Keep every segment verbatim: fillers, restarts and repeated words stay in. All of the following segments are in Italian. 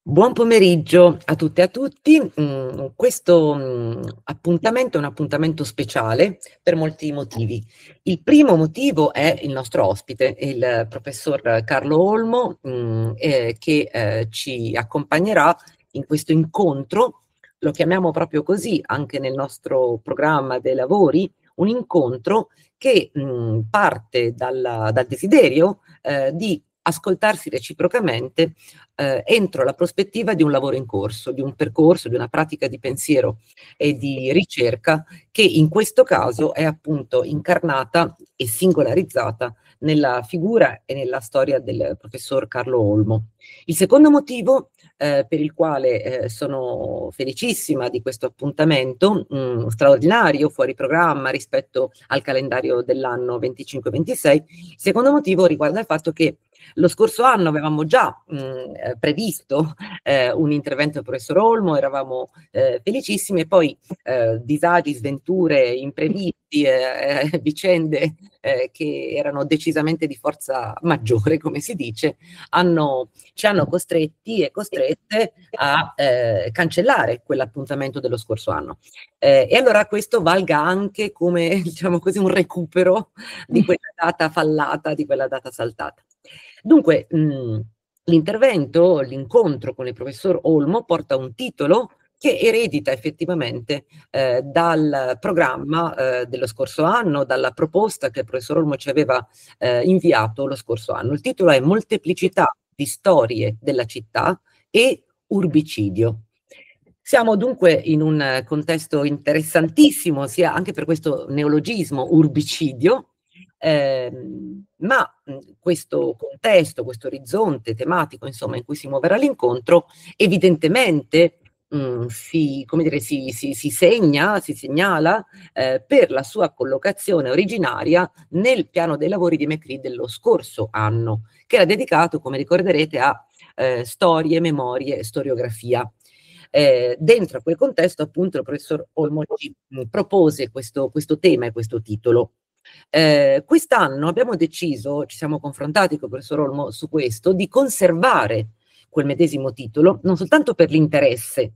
Buon pomeriggio a tutte e a tutti. Mm, questo mm, appuntamento è un appuntamento speciale per molti motivi. Il primo motivo è il nostro ospite, il professor Carlo Olmo, mm, eh, che eh, ci accompagnerà in questo incontro. Lo chiamiamo proprio così anche nel nostro programma dei lavori, un incontro che mm, parte dalla- dal desiderio eh, di ascoltarsi reciprocamente eh, entro la prospettiva di un lavoro in corso, di un percorso, di una pratica di pensiero e di ricerca che in questo caso è appunto incarnata e singolarizzata nella figura e nella storia del professor Carlo Olmo. Il secondo motivo eh, per il quale eh, sono felicissima di questo appuntamento mh, straordinario, fuori programma rispetto al calendario dell'anno venticinque ventisei, il secondo motivo riguarda il fatto che lo scorso anno avevamo già mh, eh, previsto eh, un intervento del professor Olmo, eravamo eh, felicissimi e poi eh, disagi, sventure, imprevisti, eh, eh, vicende eh, che erano decisamente di forza maggiore, come si dice, hanno, ci hanno costretti e costrette a eh, cancellare quell'appuntamento dello scorso anno. Eh, e allora questo valga anche come, diciamo così, un recupero di quella data fallata, di quella data saltata. Dunque, mh, l'intervento, l'incontro con il professor Olmo porta un titolo che eredita effettivamente eh, dal programma eh, dello scorso anno, dalla proposta che il professor Olmo ci aveva eh, inviato lo scorso anno. Il titolo è Molteplicità di storie della città e urbicidio. Siamo dunque in un contesto interessantissimo, sia anche per questo neologismo urbicidio, ehm, ma mh, questo contesto, questo orizzonte tematico, insomma, in cui si muoverà l'incontro, evidentemente mh, si, come dire, si, si, si segna, si segnala eh, per la sua collocazione originaria nel piano dei lavori di McCree dello scorso anno, che era dedicato, come ricorderete, a eh, storie, memorie e storiografia. Eh, dentro a quel contesto, appunto, il professor Olmo ci mh, propose questo, questo tema e questo titolo. Eh, quest'anno abbiamo deciso, ci siamo confrontati con il professor Olmo su questo, di conservare quel medesimo titolo, non soltanto per l'interesse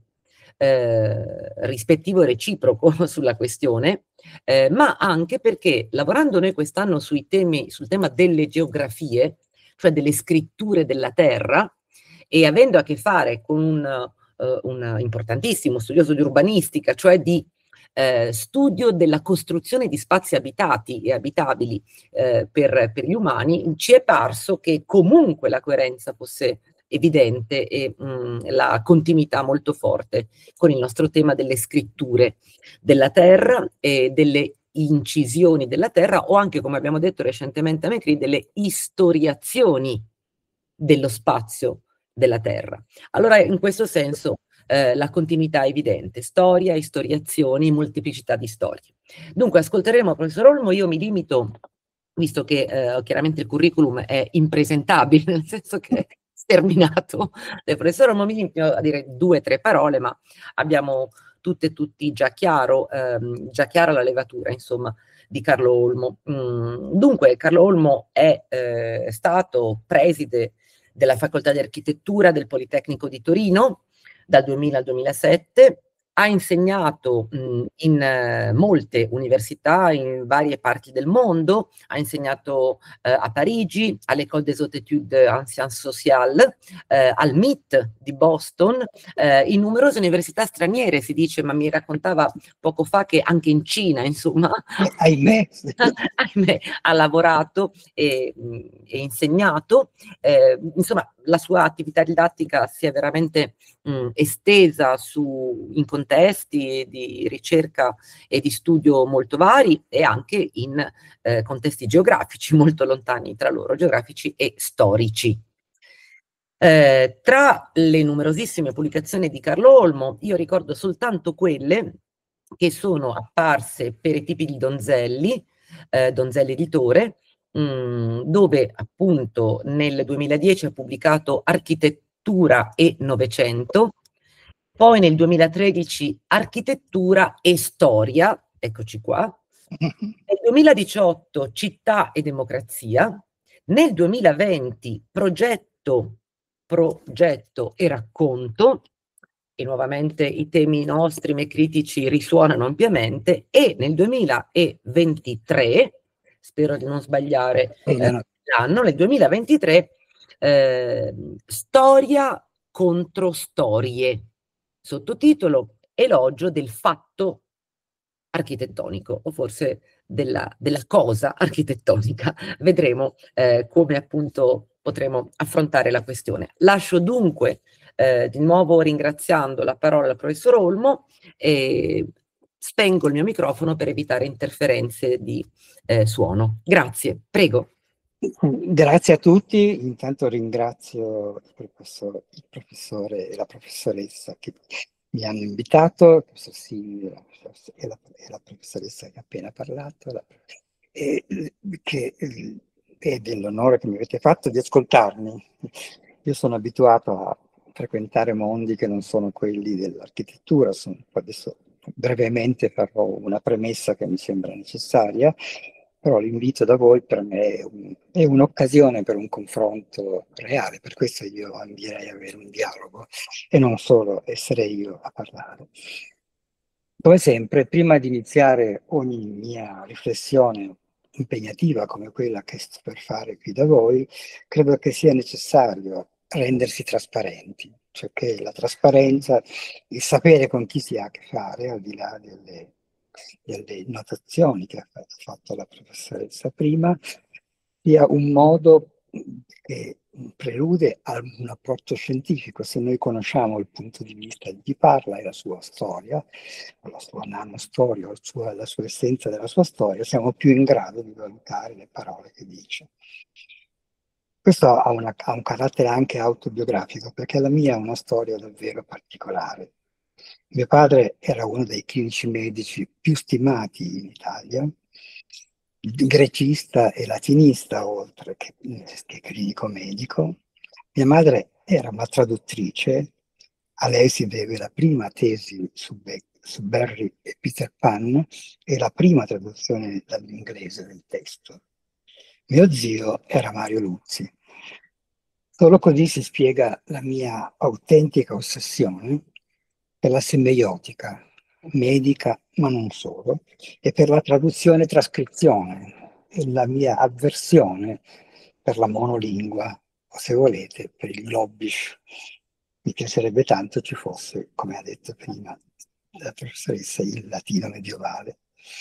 eh, rispettivo e reciproco sulla questione, eh, ma anche perché lavorando noi quest'anno sui temi, sul tema delle geografie, cioè delle scritture della terra, e avendo a che fare con un, eh, un importantissimo studioso di urbanistica, cioè di eh, studio della costruzione di spazi abitati e abitabili eh, per, per gli umani, ci è parso che comunque la coerenza fosse evidente e mh, la continuità molto forte con il nostro tema delle scritture della terra e delle incisioni della terra o anche, come abbiamo detto recentemente a McCree, delle istoriazioni dello spazio della terra. Allora, in questo senso, eh, la continuità è evidente, storia, istoriazioni, molteplicità di storie. Dunque, ascolteremo il professor Olmo, io mi limito, visto che eh, chiaramente il curriculum è impresentabile, nel senso che è sterminato del professor Olmo, mi limito a dire due o tre parole, ma abbiamo tutte e tutti già chiaro, ehm, già chiara la levatura, insomma, di Carlo Olmo. Mm, dunque, Carlo Olmo è eh, stato preside della Facoltà di Architettura del Politecnico di Torino dal duemila al duemilasette, ha insegnato mh, in eh, molte università in varie parti del mondo, ha insegnato eh, a Parigi, all'École des Hautes Études en Sciences Sociales, eh, al M I T di Boston, eh, in numerose università straniere, si dice, ma mi raccontava poco fa che anche in Cina, insomma, ahimè, ahimè, ha lavorato e, e insegnato. Eh, insomma, la sua attività didattica si è veramente mh, estesa su, in contesti di ricerca e di studio molto vari e anche in eh, contesti geografici molto lontani tra loro, geografici e storici. Eh, tra le numerosissime pubblicazioni di Carlo Olmo, io ricordo soltanto quelle che sono apparse per i tipi di Donzelli, eh, Donzelli Editore, mh, dove appunto nel duemiladieci ha pubblicato Architettura e Novecento, poi nel duemilatredici Architettura e Storia, eccoci qua, nel duemiladiciotto Città e Democrazia, nel duemilaventi Progetto progetto e racconto, e nuovamente i temi nostri, me critici, risuonano ampiamente, e nel duemilaventitré, spero di non sbagliare Eh, eh, no, no. l'anno, nel duemilaventitré, eh, Storia contro storie, sottotitolo Elogio del fatto architettonico, o forse della, della cosa architettonica. Vedremo eh, come appunto potremo affrontare la questione. Lascio dunque eh, di nuovo, ringraziando, la parola al professor Olmo, e spengo il mio microfono per evitare interferenze di eh, suono. Grazie, prego. Grazie a tutti, intanto ringrazio il professore, il professore e la professoressa che mi hanno invitato, il professor Silvio e la, e la professoressa che ha appena parlato, la, e, che, e dell'onore che mi avete fatto di ascoltarmi. Io sono abituato a frequentare mondi che non sono quelli dell'architettura, sono, adesso brevemente farò una premessa che mi sembra necessaria, però l'invito da voi per me è, un, è un'occasione per un confronto reale, per questo io ambirei avere un dialogo e non solo essere io a parlare. Come sempre, prima di iniziare ogni mia riflessione impegnativa come quella che sto per fare qui da voi, credo che sia necessario rendersi trasparenti, cioè che la trasparenza, il sapere con chi si ha a che fare, al di là delle, delle notazioni che ha fatto la professoressa prima, sia un modo che prelude a un approccio scientifico. Se noi conosciamo il punto di vista di chi parla e la sua storia, la sua nanostoria, la sua, la sua essenza della sua storia, siamo più in grado di valutare le parole che dice. Questo ha, una, ha un carattere anche autobiografico, perché la mia è una storia davvero particolare. Mio padre era uno dei clinici medici più stimati in Italia, grecista e latinista, oltre che, che clinico medico. Mia madre era una traduttrice, a lei si deve la prima tesi su, Be- su Barry e Peter Pan e la prima traduzione dall'inglese del testo. Mio zio era Mario Luzzi. Solo così si spiega la mia autentica ossessione per la semiotica medica, ma non solo, e per la traduzione e trascrizione, e la mia avversione per la monolingua, o se volete, per il globbish. Mi piacerebbe tanto ci fosse, come ha detto prima la professoressa, il latino medievale.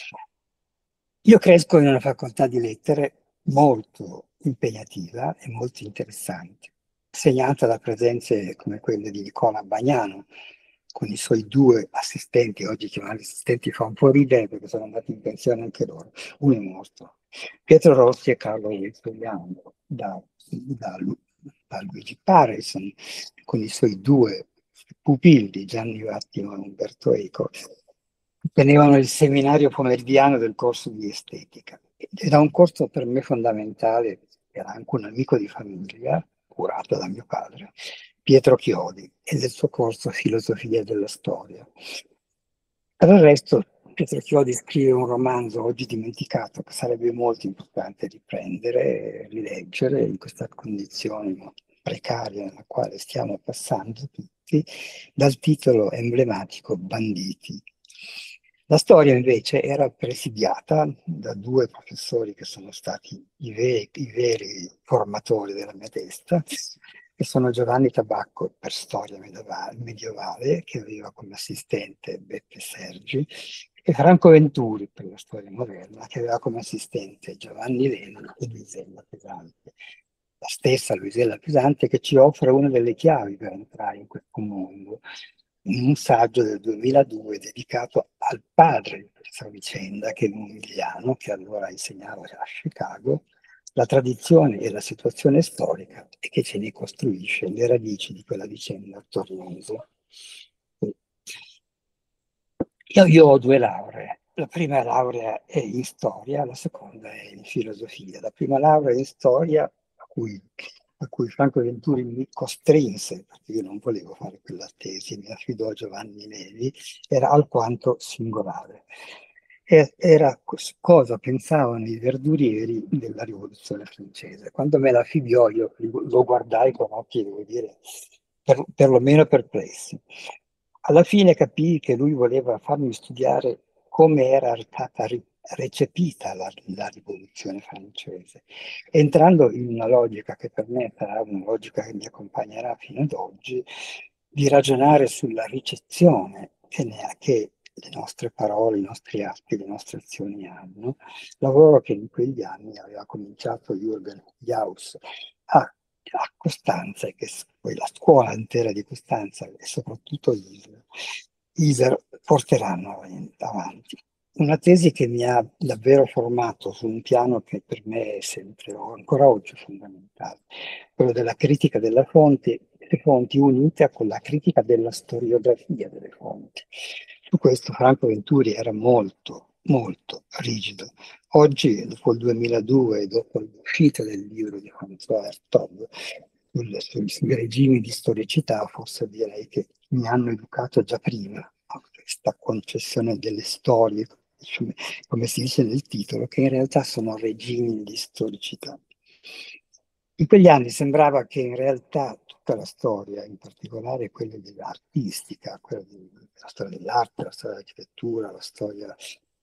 Io cresco in una facoltà di lettere molto impegnativa e molto interessante, segnata da presenze come quelle di Nicola Bagnano, con i suoi due assistenti, oggi chiamati assistenti fa un po' ridere perché sono andati in pensione anche loro, uno è morto, Pietro Rossi e Carlo Venezuelano, da, da, da Luigi Pareson, con i suoi due pupilli, Gianni Vattimo e Umberto Eco, tenevano il seminario pomeridiano del corso di estetica. Era un corso per me fondamentale, era anche un amico di famiglia, curato da mio padre, Pietro Chiodi, e del suo corso Filosofia della Storia. Per il resto, Pietro Chiodi scrive un romanzo oggi dimenticato che sarebbe molto importante riprendere e rileggere in questa condizione precaria nella quale stiamo passando tutti, dal titolo emblematico Banditi. La storia invece era presidiata da due professori che sono stati i veri, i veri formatori della mia testa, che sono Giovanni Tabacco per storia medievale, che aveva come assistente Beppe Sergi, e Franco Venturi per la storia moderna, che aveva come assistente Giovanni Leni e Luisella Pesante. La stessa Luisella Pesante che ci offre una delle chiavi per entrare in questo mondo, in un saggio del duemiladue dedicato al padre di questa vicenda, che è un emiliano che allora insegnava a Chicago la tradizione e la situazione storica e che ce ne costruisce le radici di quella vicenda torinosa. Io, io ho due lauree. La prima laurea è in storia, la seconda è in filosofia. La prima laurea è in storia, a cui, a cui Franco Venturi mi costrinse, perché io non volevo fare quella tesi, mi affidò a Giovanni Levi, era alquanto singolare. e- era cos- cosa pensavano i verdurieri della rivoluzione francese. Quando me la fibbiò io lo guardai con occhi, devo dire, per, perlomeno perplessi. Alla fine capii che lui voleva farmi studiare come era stata ri- recepita la, la rivoluzione francese, entrando in una logica che per me sarà una logica che mi accompagnerà fino ad oggi, di ragionare sulla ricezione che, ne- che le nostre parole, i nostri atti, le nostre azioni hanno, lavoro che in quegli anni aveva cominciato Jürgen Jaus a, a Costanza, e che s- poi la scuola intera di Costanza e soprattutto Iser, Iser porteranno avanti. Una tesi che mi ha davvero formato su un piano che per me è sempre, o ancora oggi, fondamentale, quello della critica della fonte, delle fonti unite con la critica della storiografia delle fonti. Su questo Franco Venturi era molto, molto rigido. Oggi, dopo il duemiladue, dopo l'uscita del libro di François Hertog sul- sui, sui regimi di storicità, forse direi che mi hanno educato già prima a questa concessione delle storie, diciamo, come si dice nel titolo, che in realtà sono regimi di storicità. In quegli anni sembrava che in realtà tutta la storia, in particolare quella dell'artistica, quella di- della storia dell'arte, la storia dell'architettura, la storia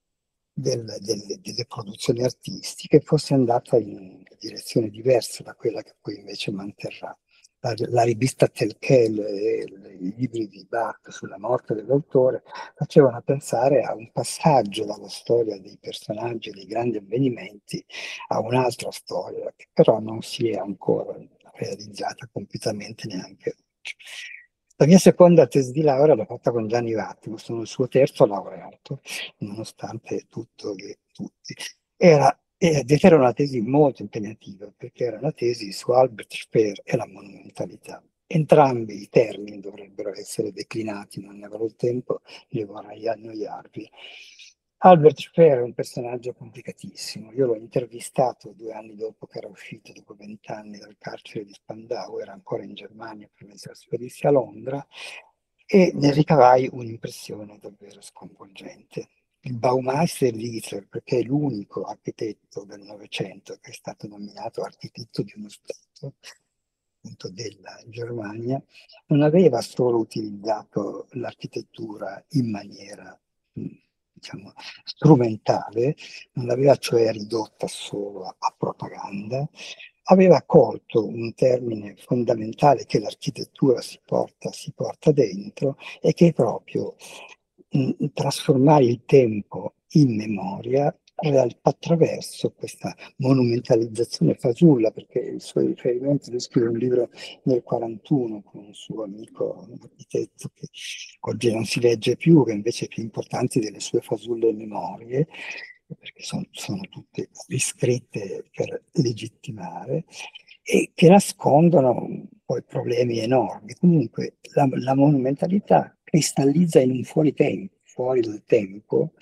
del- delle, delle produzioni artistiche, fosse andata in una direzione diversa da quella che poi invece manterrà. La, la rivista Telquel e i libri di Barthes sulla morte dell'autore facevano pensare a un passaggio dalla storia dei personaggi e dei grandi avvenimenti a un'altra storia, che però non si è ancora realizzata compiutamente neanche oggi. La mia seconda tesi di laurea l'ho fatta con Gianni Vattimo, sono il suo terzo laureato, nonostante tutto e tutti. Era, ed era una tesi molto impegnativa, perché era una tesi su Albert Speer e la monumentalità. Entrambi i termini dovrebbero essere declinati, non ne avrò il tempo, ne vorrei annoiarvi. Albert Speer è un personaggio complicatissimo. Io l'ho intervistato due anni dopo che era uscito, dopo vent'anni dal carcere di Spandau, era ancora in Germania prima di trasferirsi a Londra, e ne ricavai un'impressione davvero sconvolgente. Il Baumeister di Hitler, perché è l'unico architetto del Novecento che è stato nominato architetto di uno Stato, appunto della Germania, non aveva solo utilizzato l'architettura in maniera, mh, diciamo, strumentale, non l'aveva cioè ridotta solo a, a propaganda, aveva colto un termine fondamentale che l'architettura si porta, si porta dentro, e che è proprio mh, trasformare il tempo in memoria real- attraverso questa monumentalizzazione fasulla, perché i suoi riferimenti, lui scrive un libro nel quarantuno con un suo amico un architetto che oggi non si legge più, che invece è più importante delle sue fasulle memorie, perché son- sono tutte riscritte per legittimare, e che nascondono poi problemi enormi. Comunque la, la monumentalità cristallizza in un fuoritempo, fuori dal tempo,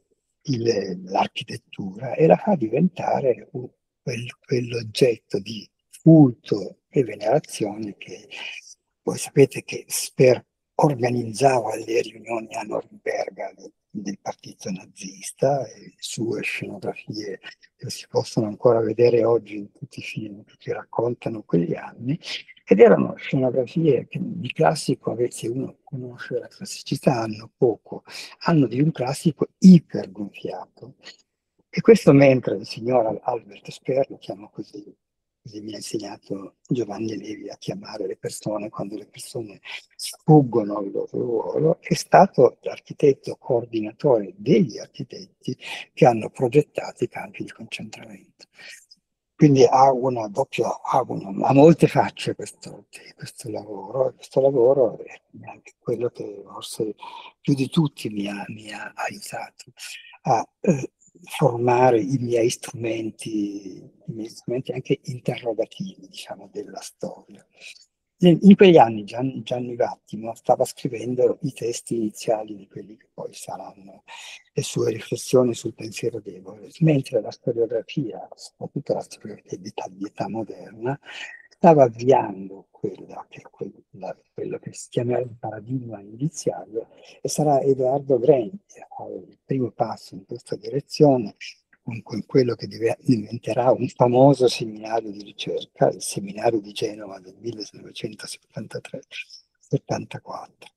il- l'architettura, e la fa diventare un- quel- quell'oggetto di culto e venerazione che voi sapete che Speer organizzava le riunioni a Norimberga del, del partito nazista, e le sue scenografie che si possono ancora vedere oggi in tutti i film che raccontano quegli anni, ed erano scenografie che di classico, se uno conosce la classicità, hanno poco, hanno di un classico ipergonfiato. E questo mentre il signor Albert Speer, lo chiamo così, così mi ha insegnato Giovanni Levi a chiamare le persone quando le persone sfuggono al loro ruolo, è stato l'architetto coordinatore degli architetti che hanno progettato i campi di concentramento. Quindi ha una doppia, ha, una- ha molte facce questo, questo lavoro, e questo lavoro è anche quello che forse più di tutti mi ha, mi ha aiutato a eh, formare i miei strumenti, i miei strumenti anche interrogativi, diciamo, della storia. In quegli anni Gian- Gianni Vattimo stava scrivendo i testi iniziali di quelli che poi saranno le sue riflessioni sul pensiero debole, mentre la storiografia, soprattutto la storiografia di età, di età moderna, stava avviando quella che, quella, quello che si chiamerà il paradigma indiziario, e sarà Edoardo Grenzi a fare il primo passo in questa direzione, con, con quello che dive- diventerà un famoso seminario di ricerca, il seminario di Genova del millenovecentosettantatré settantaquattro.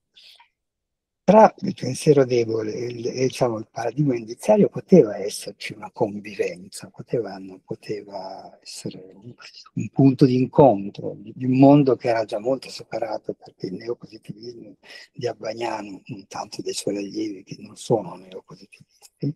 Tra il pensiero debole e il, e, diciamo, il paradigma indiziario poteva esserci una convivenza, poteva, poteva essere un, un punto di incontro di, di un mondo che era già molto separato, perché il neopositivismo di Abbagnano, un tanto dei suoi allievi che non sono neopositivisti,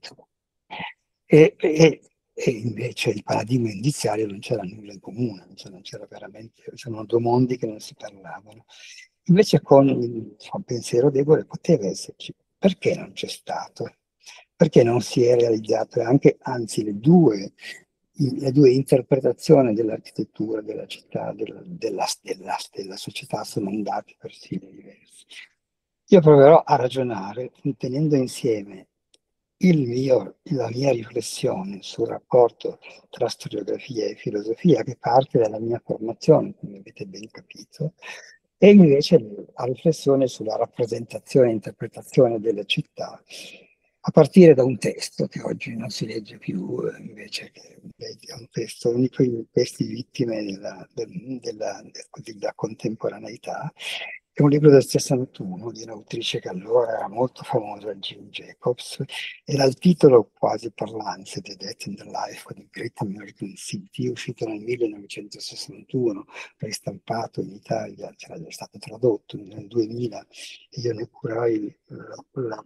e, e, e invece il paradigma indiziario non c'era nulla in comune, cioè non c'era veramente, c'erano due mondi che non si parlavano. Invece con il suo pensiero debole poteva esserci. Perché non c'è stato? Perché non si è realizzato? Anche, anzi, le due, le due interpretazioni dell'architettura, della città, della, della, della, della società sono andate per fini diversi. Io proverò a ragionare tenendo insieme il mio, la mia riflessione sul rapporto tra storiografia e filosofia, che parte dalla mia formazione, come avete ben capito, e invece la riflessione sulla rappresentazione e interpretazione delle città, a partire da un testo che oggi non si legge più, invece che è un testo, uno di quei testi vittime della, della, della contemporaneità. È un libro del sessantuno di un'autrice che allora era molto famosa, Jean Jacobs, era il titolo quasi parlante, The Death and the Life of the Great American City, uscito nel millenovecentosessantuno, ristampato in Italia, c'era già stato tradotto nel duemila, e io ne curai la, la,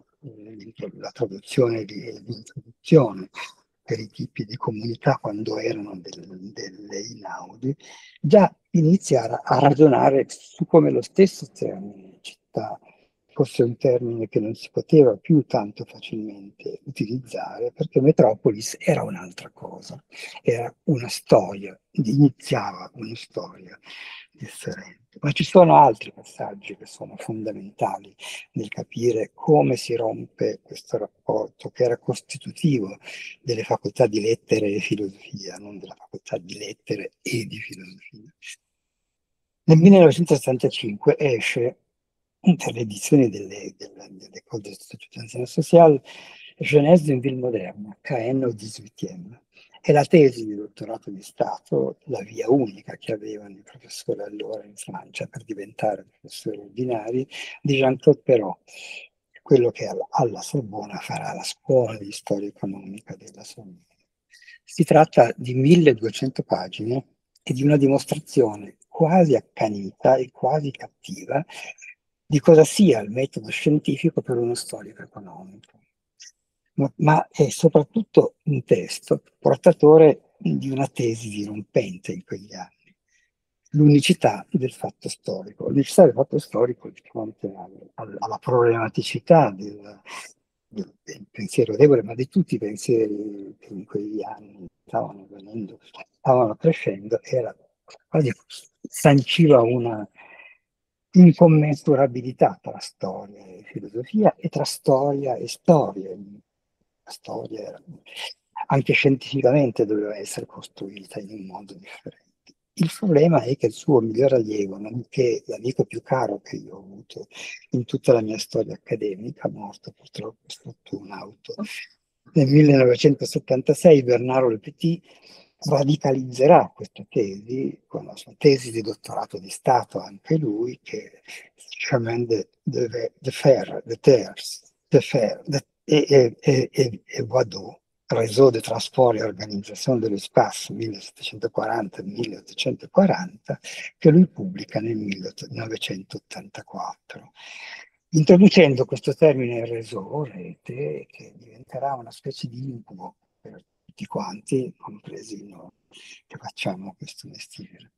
la traduzione e l'introduzione per i tipi di comunità quando erano del, delle inaudi, già iniziare a ragionare su come lo stesso termine città fosse un termine che non si poteva più tanto facilmente utilizzare, perché Metropolis era un'altra cosa, era una storia, iniziava una storia differente. Ma ci sono altri passaggi che sono fondamentali nel capire come si rompe questo rapporto, che era costitutivo delle facoltà di lettere e filosofia, non della facoltà di lettere e di filosofia. Nel millenovecentosessantacinque esce, per le edizioni delle, delle, delle École de Société Sociale, Genèse d'une ville moderne, K N au diciottième. È la tesi di dottorato di Stato, la via unica che avevano i professori allora in Francia per diventare professori ordinari, di Jean-Claude Perrault, quello che alla, alla Sorbona farà la scuola di storia economica della Sorbona. Si tratta di milleduecento pagine e di una dimostrazione quasi accanita e quasi cattiva di cosa sia il metodo scientifico per uno storico economico. Ma, ma è soprattutto un testo portatore di una tesi dirompente in quegli anni: l'unicità del fatto storico, l'unicità del fatto storico di fronte alla, alla problematicità del, del, del pensiero debole, ma di tutti i pensieri che in quegli anni stavano venendo, stavano crescendo, era quasi sanciva una incommensurabilità tra storia e filosofia e tra storia e storia. La storia anche scientificamente doveva essere costruita in un modo differente. Il problema è che il suo miglior allievo, nonché l'amico più caro che io ho avuto in tutta la mia storia accademica, morto purtroppo sotto un'auto nel millenovecentosettantasei, Bernard Le Petit, radicalizzerà questa tesi con la sua tesi di dottorato di Stato, anche lui, che Chemin de, de, de Fer, de Terres, de Fer, de, e, e, e, e, e Vadot, Réseau de Transport et Organisation de l'Espace millesettecentoquaranta milleottocentoquaranta, che lui pubblica nel millenovecentottantaquattro, introducendo questo termine réseau, rete, che diventerà una specie di incubo per tutti quanti, compresi noi che facciamo questo mestiere.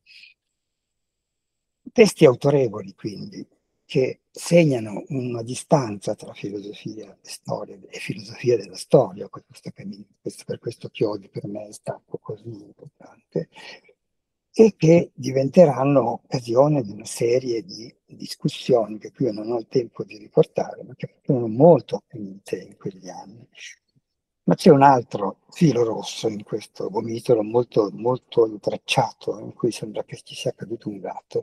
Testi autorevoli, quindi, che segnano una distanza tra filosofia e storia e filosofia della storia, questo, questo, per questo Chiodi per me è stato così importante, e che diventeranno occasione di una serie di discussioni che qui io non ho il tempo di riportare, ma che furono molto appunte in quegli anni. Ma c'è un altro filo rosso in questo gomitolo molto, molto intrecciato, in cui sembra che ci sia caduto un gatto,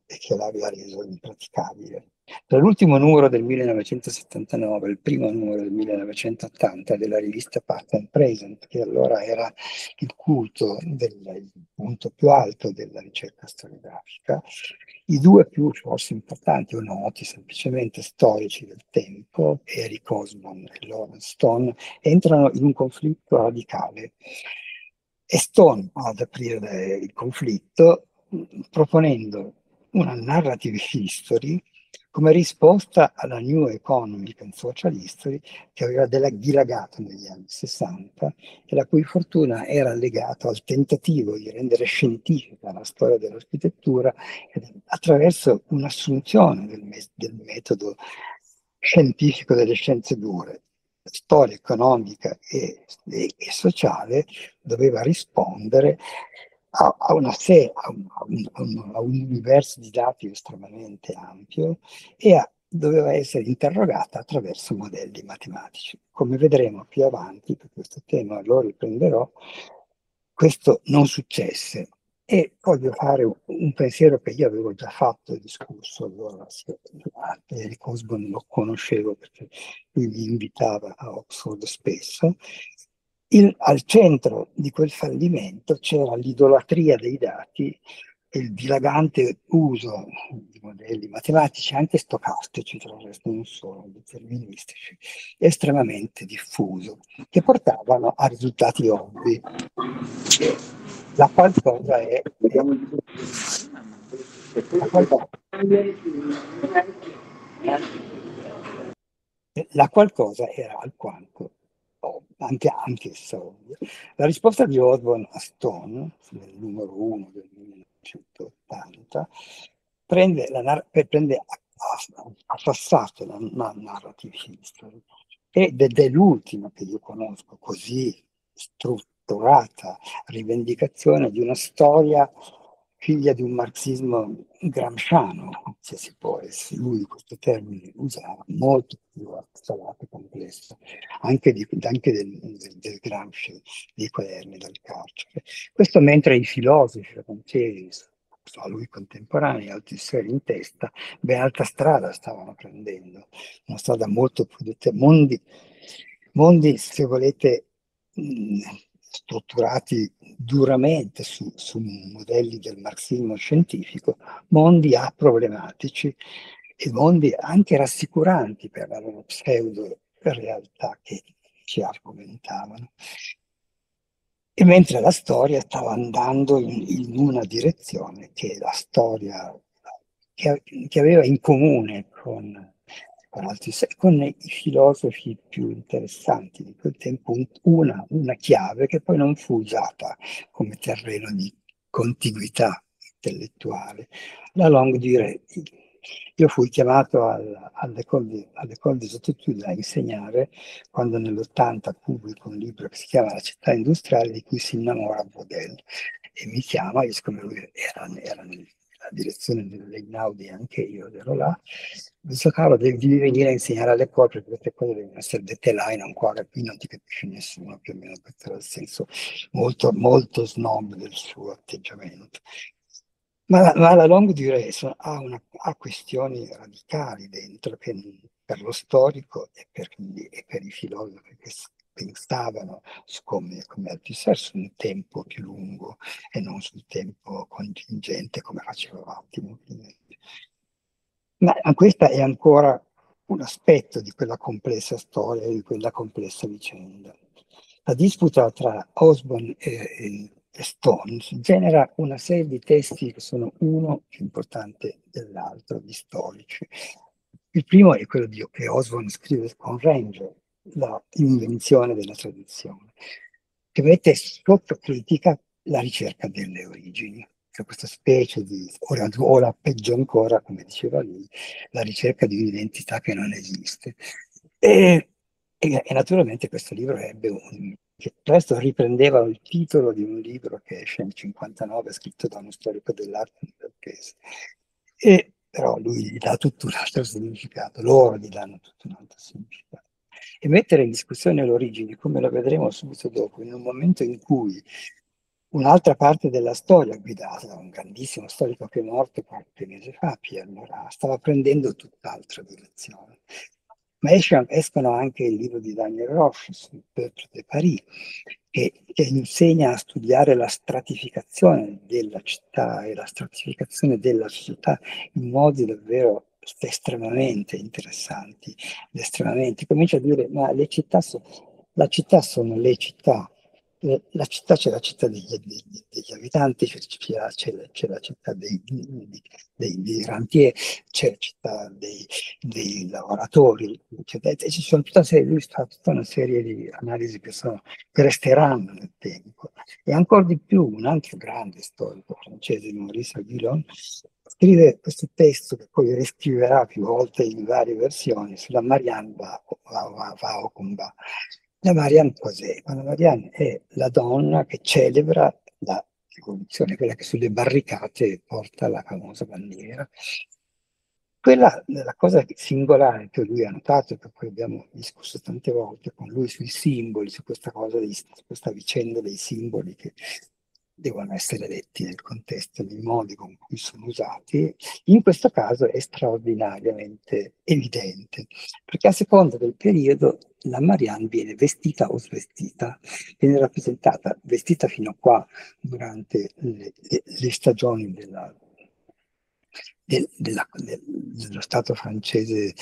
e che l'aveva reso impraticabile. Tra l'ultimo numero del millenovecentosettantanove e il primo numero del millenovecentottanta della rivista Past and Present, che allora era il culto del il punto più alto della ricerca storiografica, i due più forse importanti o noti, semplicemente storici del tempo, Eric Hobsbawm e Lawrence Stone, entrano in un conflitto radicale. È Stone ad aprire il conflitto proponendo una narrative history come risposta alla New Economic and Social History che aveva dilagato negli anni sessanta e la cui fortuna era legata al tentativo di rendere scientifica la storia dell'architettura attraverso un'assunzione del, me- del metodo scientifico delle scienze dure. Storia economica e, e, e sociale doveva rispondere a, a, una se- a, un, a, un, a un universo di dati estremamente ampio e a, doveva essere interrogata attraverso modelli matematici. Come vedremo più avanti, per questo tema lo riprenderò, questo non successe. E voglio fare un, un pensiero che io avevo già fatto e discusso, allora Eric Hobsbawm lo conoscevo perché lui mi invitava a Oxford spesso. Il, al centro di quel fallimento c'era l'idolatria dei dati e il dilagante uso di modelli matematici, anche stocastici, tra l'altro non solo, deterministici, estremamente diffuso, che portavano a risultati ovvi. La qualcosa è... è la qualcosa, la qualcosa era alquanto oh, anche, anche ovvio. La risposta di Hobsbawm a Stone, nel numero uno del millenovecentottanta, prende, la, prende a, a, a passato la, la narrative history ed è l'ultima che io conosco così strutturata rivendicazione di una storia figlia di un marxismo gramsciano, se si può, lui questo termine usava, molto più assalato e complesso, anche, di, anche del, del, del Gramsci, dei quaderni dal carcere. Questo mentre i filosofi francesi, a lui contemporanei, altri suoi in testa, ben altra strada stavano prendendo, una strada molto più dette, mondi, mondi, se volete, mh, strutturati duramente su, su modelli del marxismo scientifico, mondi aproblematici e mondi anche rassicuranti per la loro pseudo realtà che ci argomentavano. E mentre la storia stava andando in, in una direzione che la storia che, che aveva in comune con, con, altri, con i filosofi più interessanti di quel tempo, una, una chiave che poi non fu usata come terreno di contiguità intellettuale. La longue durée. Io fui chiamato al, all'École des Hautes-Études a insegnare quando nell'ottanta pubblico un libro che si chiama La città industriale di cui si innamora Baudel e mi chiama, io siccome lui era, era nella direzione dell'Einaudi e anche io ero là, mi dice Carlo devi, devi venire a insegnare alle cose perché queste cose devono essere dette là in un quadro, qui non ti capisce nessuno più o meno, questo era il senso molto, molto snob del suo atteggiamento. Ma la, ma la longue durée ha, una, ha questioni radicali dentro che per lo storico e per, e per i filosofi che pensavano come, come Althusser su un tempo più lungo e non sul tempo contingente come faceva Vattimo. Ma questo è ancora un aspetto di quella complessa storia, di quella complessa vicenda. La disputa tra Hobsbawm e, e Stone genera una serie di testi che sono uno più importante dell'altro, di storici. Il primo è quello di, che Hobsbawm scrive con Ranger, la invenzione della tradizione, che mette sotto critica la ricerca delle origini, cioè questa specie di, ora, ora peggio ancora, come diceva lui, la ricerca di un'identità che non esiste. E, e, e naturalmente questo libro ebbe un, che presto riprendeva il titolo di un libro che esce nel cinquantanove, scritto da uno storico dell'arte newyorkese. E però lui gli dà tutto un altro significato, loro gli danno tutto un altro significato. E mettere in discussione le origini, come lo vedremo subito dopo, in un momento in cui un'altra parte della storia, guidata da un grandissimo storico che è morto qualche mese fa, Pierre Nora, stava prendendo tutt'altra direzione. Ma esce, escono anche il libro di Daniel Roche sul Peuple de Paris, che, che insegna a studiare la stratificazione della città e la stratificazione della società in modi davvero estremamente interessanti, estremamente. Comincia a dire, ma le città, so, la città sono le città. La città c'è la città degli, degli, degli abitanti, c'è, c'è, c'è la città dei, dei, dei rantier, c'è la città dei, dei lavoratori, cioè, ci sono tutta una serie, lui fa tutta una serie di analisi che, sono, che resteranno nel tempo. E ancora di più, un altro grande storico francese, Maurice Aguilon, scrive questo testo che poi riscriverà più volte in varie versioni sulla Marianne Vao Combat. La Marianne cos'è? La Marianne è la donna che celebra la rivoluzione, quella che sulle barricate porta la famosa bandiera. Quella, la cosa singolare che lui ha notato, che poi abbiamo discusso tante volte con lui sui simboli, su questa cosa, dei, su questa vicenda dei simboli che devono essere letti nel contesto, nei modi con cui sono usati, in questo caso è straordinariamente evidente, perché a seconda del periodo la Marianne viene vestita o svestita, viene rappresentata vestita fino a qua durante le, le, le stagioni della, del, della, del, dello Stato francese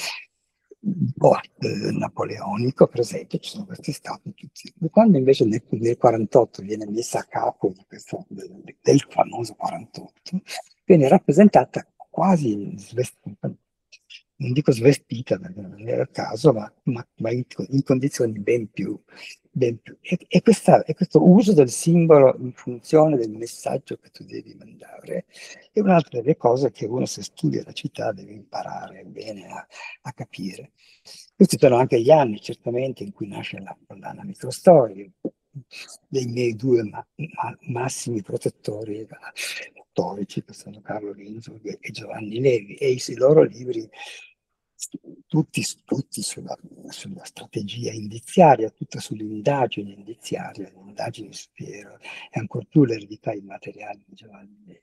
boh, eh, napoleonico, per esempio, ci sono questi stati tutti. Quando invece nel, nel quarantotto viene messa a capo di questo, del, del famoso quarantotto, viene rappresentata quasi svestita, non dico svestita perché non era il caso, ma, ma, ma in, in condizioni ben più, ben più. E, e, questa, e questo uso del simbolo in funzione del messaggio che tu devi mandare è un'altra delle cose che uno, se studia la città, deve imparare bene a, a capire. Questi sono anche gli anni, certamente, in cui nasce la collana Microstorie, dei miei due ma, ma, massimi protettori storici, che sono Carlo Ginzburg e Giovanni Levi, e i, i loro libri tutti, tutti sulla, sulla strategia indiziaria, tutta sull'indagine indiziaria, le indagini su Piero, e ancor più l'eredità immateriale di Giovanni Levi.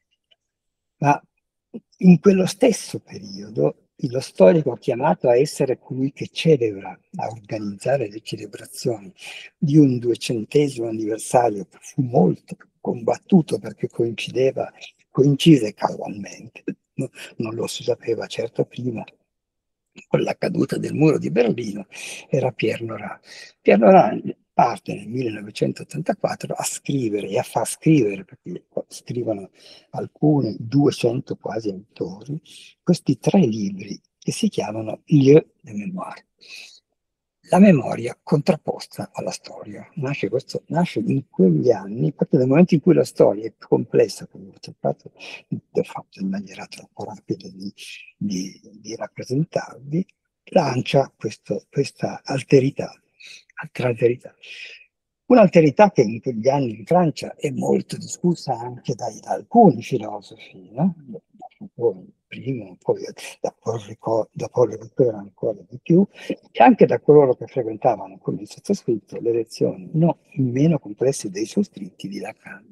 Ma in quello stesso periodo lo storico chiamato a essere colui che celebra, a organizzare le celebrazioni di un duecentesimo anniversario che fu molto combattuto perché coincideva, coincise casualmente, no, non lo si sapeva certo prima, con la caduta del muro di Berlino, era Pierre Nora. Pierre Nora parte nel millenovecentottantaquattro a scrivere e a far scrivere, perché scrivono alcuni, duecento quasi autori, questi tre libri che si chiamano Lieu de Mémoire. La memoria contrapposta alla storia. Nasce, questo, nasce in quegli anni, proprio nel momento in cui la storia è più complessa, come ho cercato, ho fatto in maniera troppo rapida di, di, di rappresentarvi, lancia questo, questa alterità, altra alterità. Un'alterità che in quegli anni in Francia è molto discussa anche dai, da alcuni filosofi, no? Primo, poi da Paul Ricoeur ancora di più, e anche da coloro che frequentavano, come il sottoscritto, le lezioni no, meno complesse dei suoi scritti di Lacan.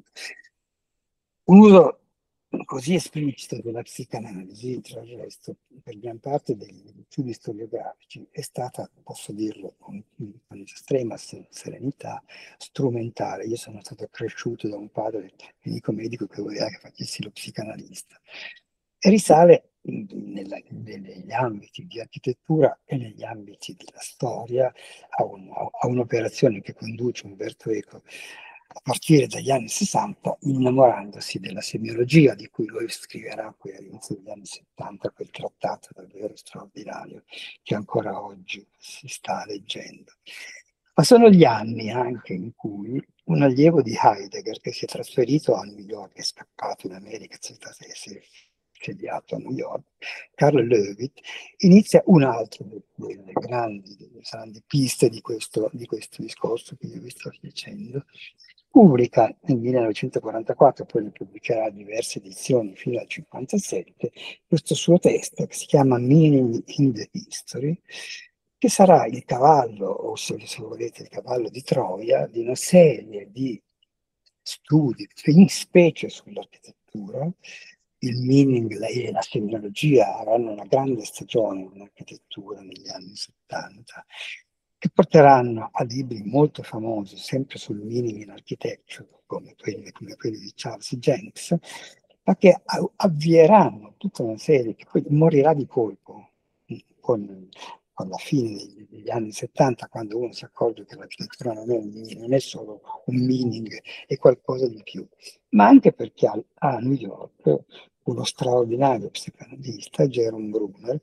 Un uso così esplicito della psicanalisi, tra il resto, per gran parte degli studi storiografici, è stata, posso dirlo con, con estrema serenità, strumentale. Io sono stato cresciuto da un padre medico medico che voleva che facessi lo psicanalista. E risale nella, negli ambiti di architettura e negli ambiti della storia a, un, a un'operazione che conduce Umberto Eco a partire dagli anni sessanta, innamorandosi della semiologia, di cui lui scriverà poi all'inizio degli anni settanta quel trattato davvero straordinario che ancora oggi si sta leggendo. Ma sono gli anni anche in cui un allievo di Heidegger, che si è trasferito a New York, è scappato in America, si è insediato a New York, Carl Löwit, inizia un altro delle grandi, delle grandi piste di questo, di questo discorso che io vi sto dicendo. Pubblica nel millenovecentoquarantaquattro, poi ne pubblicherà diverse edizioni fino al cinquantasette, questo suo testo che si chiama Meaning in the History, che sarà il cavallo, o se, se volete il cavallo di Troia, di una serie di studi, in specie sull'architettura. Il meaning e la semiologia avranno una grande stagione in architettura negli anni settanta, che porteranno a libri molto famosi, sempre sul meaning in architecture, come quelli, come quelli di Charles Jenks, ma che avvieranno tutta una serie che poi morirà di colpo con, con la fine degli, degli anni settanta, quando uno si accorge che l'architettura non è, un, non è solo un meaning, è qualcosa di più, ma anche perché a, a New York uno straordinario psicanalista, Jerome Bruner,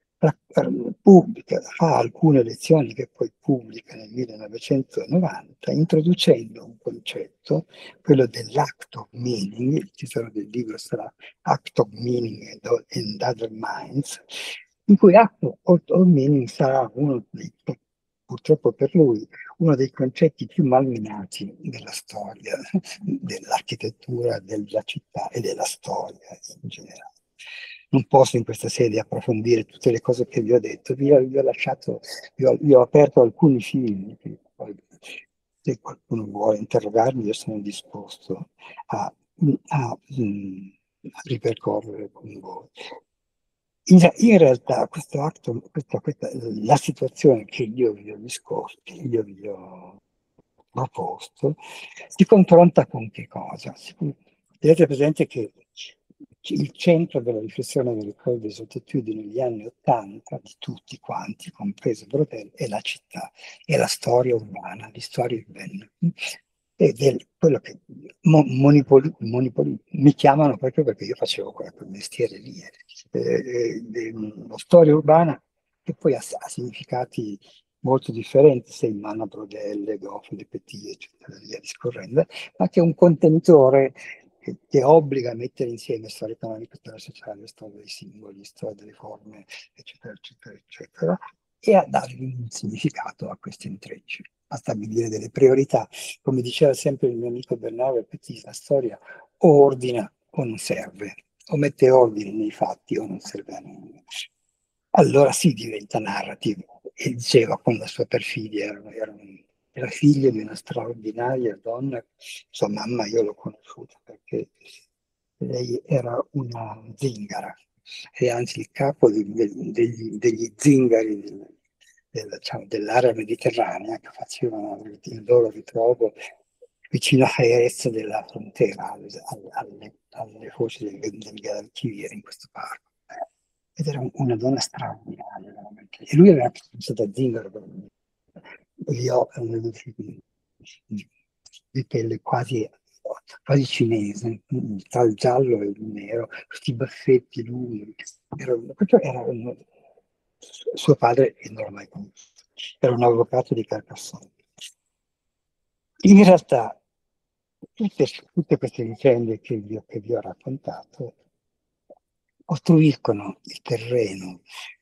pubblica, fa alcune lezioni che poi pubblica nel millenovecentonovanta, introducendo un concetto, quello dell'act of meaning. Il titolo del libro sarà Act of Meaning and Other Minds, in cui act of meaning sarà uno dei, purtroppo per lui, uno dei concetti più malmenati della storia, dell'architettura, della città e della storia in generale. Non posso in questa sede approfondire tutte le cose che vi ho detto, vi ho, vi ho lasciato, vi ho, vi ho aperto alcuni film, se qualcuno vuole interrogarmi io sono disposto a, a, a ripercorrere con voi. In, in realtà questo atto, questa, questa, la situazione che io vi ho discorso, che io vi ho proposto, si confronta con che cosa? Tenete presente che il centro della riflessione delle cose di sottitudine negli anni Ottanta, di tutti quanti, compreso Brodel, è la città, è la storia urbana, di storia urbana. Ed è quello che mo, monopoli, monopoli, mi chiamano proprio perché io facevo quel mestiere lì. Eh, eh, la storia urbana che poi ha, ha significati molto differenti, se in mano a Brodel, Goff, De Petit, eccetera, via discorrendo, ma che è un contenitore che, che obbliga a mettere insieme storia economica, storia sociale, storia dei simboli, storia delle forme, eccetera, eccetera, eccetera, e a dare un significato a questi intrecci, a stabilire delle priorità. Come diceva sempre il mio amico Bernardo Petit, la storia o ordina o non serve, o mette ordine nei fatti o non serve a nulla. Allora si diventa narrative. E diceva con la sua perfidia, era, era, un, era figlio di una straordinaria donna, sua mamma io l'ho conosciuta perché lei era una zingara, e anzi il capo di, de, degli, degli zingari del, del, diciamo, dell'area mediterranea che facevano il loro ritrovo vicino a Jerez della frontiera, alle, alle, alle foci del, del Guadalquivir in questo parco. Ed era una donna straordinaria, veramente. E lui aveva pensato a zingaro, gli occhi di pelle quasi, quasi cinese, tra il giallo e il nero, questi baffetti lunghi. Era, era un, suo padre, e non l'ho mai conosciuto, era un avvocato di Carcassonne. In realtà, tutte, tutte queste vicende che vi, che vi ho raccontato costruiscono il terreno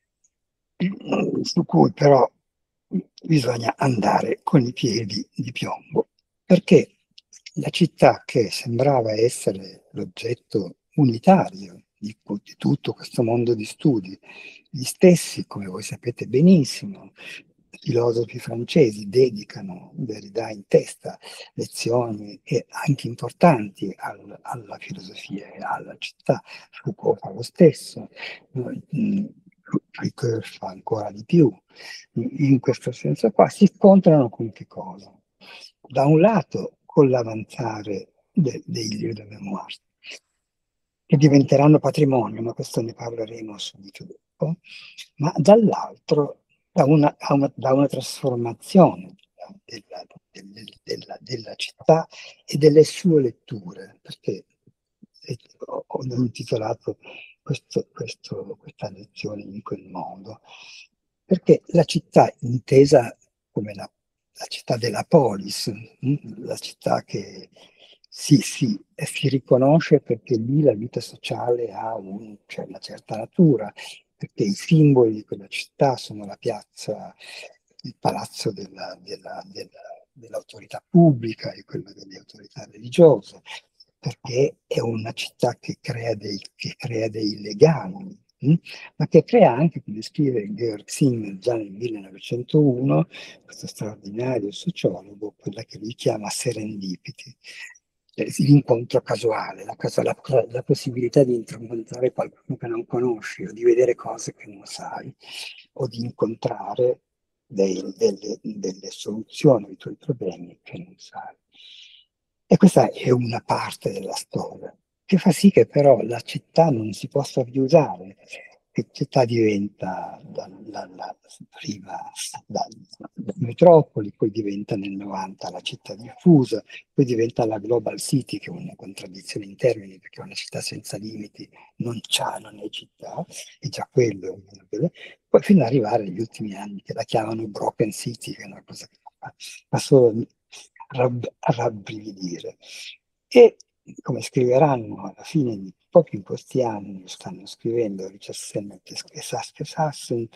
su cui però bisogna andare con i piedi di piombo, perché la città, che sembrava essere l'oggetto unitario di, di tutto questo mondo di studi, gli stessi, come voi sapete benissimo, filosofi francesi dedicano Derrida in testa lezioni e anche importanti al, alla filosofia e alla città. Foucault fa lo stesso, Ricoeur fa ancora di più. In questo senso qua si scontrano con che cosa? Da un lato con l'avanzare de, dei livri de memoire, che diventeranno patrimonio, ma questo ne parleremo subito dopo, ma dall'altro da una, una, da una trasformazione della, della, della, della città e delle sue letture, perché ho, ho intitolato questo, questo, questa lezione in quel modo, perché la città intesa come la, la città della polis, la città che si, si, si riconosce perché lì la vita sociale ha un, cioè una certa natura, perché i simboli di quella città sono la piazza, il palazzo della, della, della, dell'autorità pubblica e quello delle autorità religiose, perché è una città che crea dei, che crea dei legami, hm? ma che crea anche, come scrive Georg Simmel già nel millenovecentouno, questo straordinario sociologo, quella che lui chiama serendipity, l'incontro casuale, la, casa- la- la possibilità di incontrare qualcuno che non conosci o di vedere cose che non sai o di incontrare dei- delle, delle soluzioni ai tuoi problemi che non sai. E questa è una parte della storia, che fa sì che però la città non si possa più usare. Che città diventa la, la- la- prima la, la metropoli, poi diventa nel novanta la città diffusa, poi diventa la Global City, che è una contraddizione in termini, perché una città senza limiti non c'ha, non è città, e già quello è una delle- poi fino ad arrivare agli ultimi anni che la chiamano Broken City, che è una cosa che fa, fa solo rabb- rabbrividire. E come scriveranno alla fine di proprio in questi anni, stanno scrivendo Richard Sennett e Saskia Sassen,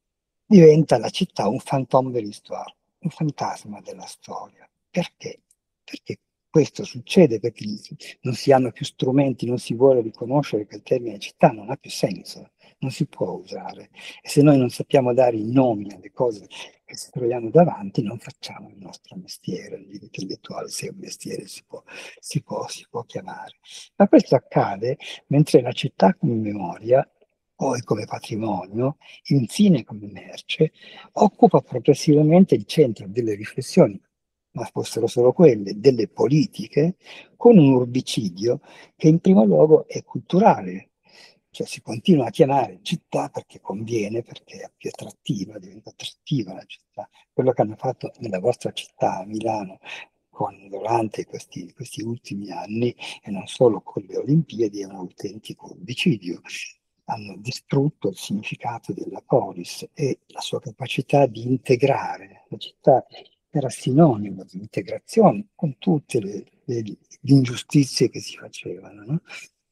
diventa la città un fantôme de l'histoire, un fantasma della storia. Perché? Perché questo succede perché non si hanno più strumenti, non si vuole riconoscere che il termine città non ha più senso, non si può usare. E se noi non sappiamo dare i nomi alle cose che ci troviamo davanti, non facciamo il nostro mestiere, l'intellettuale, se è un mestiere si può, si può, si può chiamare. Ma questo accade mentre la città come memoria, poi come patrimonio, infine come merce, occupa progressivamente il centro delle riflessioni, ma fossero solo quelle, delle politiche, con un urbicidio che in primo luogo è culturale, cioè si continua a chiamare città perché conviene, perché è più attrattiva, diventa attrattiva la città. Quello che hanno fatto nella vostra città, a Milano, con, durante questi, questi ultimi anni, e non solo con le Olimpiadi, è un autentico omicidio. Hanno distrutto il significato della polis e la sua capacità di integrare. La città era sinonimo di integrazione con tutte le, le- le ingiustizie che si facevano, no?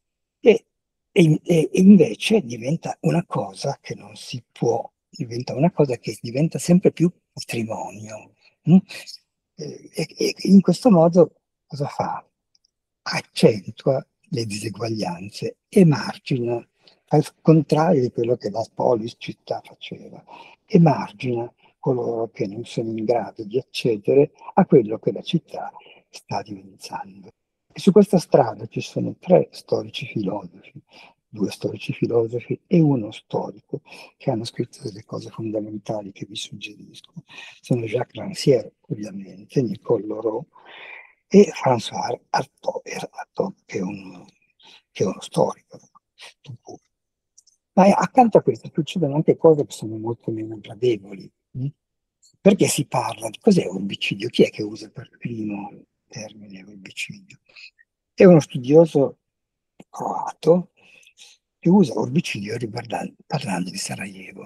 E, e- e invece diventa una cosa che non si può, diventa una cosa che diventa sempre più patrimonio. mm? E, e- e in questo modo cosa fa? Accentua le diseguaglianze, emargina, fa il contrario di quello che la polis città faceva, emargina coloro che non sono in grado di accedere a quello che la città sta diventando. E su questa strada ci sono tre storici filosofi, due storici filosofi e uno storico, che hanno scritto delle cose fondamentali che vi suggerisco. Sono Jacques Rancière, ovviamente, Nicole Laurent e François Artaud, Artaud, che è uno, che è uno storico. Ma accanto a questo succedono anche cose che sono molto meno gradevoli. mm? Perché si parla di cos'è omicidio? Chi è che usa per primo il termine omicidio? È uno studioso croato che usa omicidio riguardan- parlando di Sarajevo.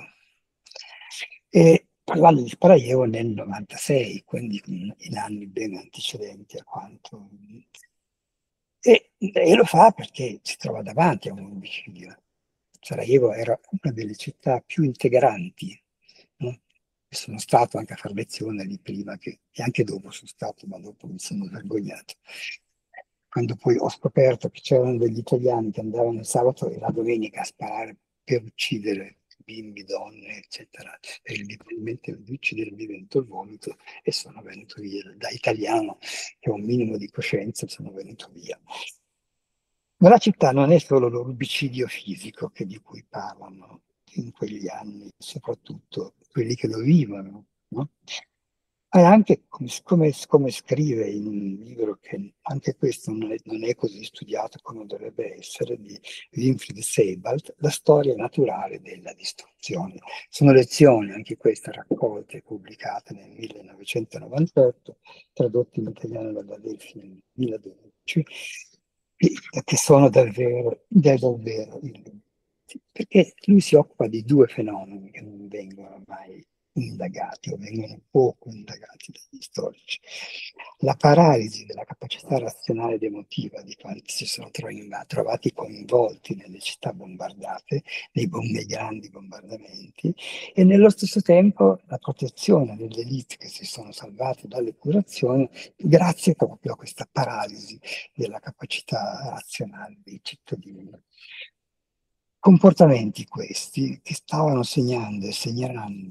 E parlando di Sarajevo nel novantasei, quindi in in anni ben antecedenti a quanto. E, e lo fa perché si trova davanti a un omicidio. Sarajevo era una delle città più integranti, no? Sono stato anche a far lezione lì prima che, e anche dopo sono stato, ma dopo mi sono vergognato. Quando poi ho scoperto che c'erano degli italiani che andavano il sabato e la domenica a sparare per uccidere bimbi, donne, eccetera, per il mente di uccidere mi vento il vomito e sono venuto via. Da italiano che ho un minimo di coscienza sono venuto via. Ma la città non è solo l'omicidio fisico che di cui parlano in quegli anni, soprattutto quelli che lo vivono, no? È anche, come, come- come scrive in un libro che anche questo non è, non è così studiato come dovrebbe essere, di Winfried Sebald, la storia naturale della distruzione. Sono lezioni, anche queste raccolte, pubblicate nel millenovecentonovantotto, tradotte in italiano da Delphi nel duemiladodici, che che sono davvero, davvero illuminanti. Perché lui si occupa di due fenomeni che non vengono mai indagati o vengono poco indagati dagli storici. La paralisi della capacità razionale ed emotiva di quanti si sono trovati coinvolti nelle città bombardate, nei, bom- nei grandi bombardamenti, e nello stesso tempo la protezione delle elite che si sono salvate dall'epurazione grazie proprio a questa paralisi della capacità razionale dei cittadini. Comportamenti questi che stavano segnando e segneranno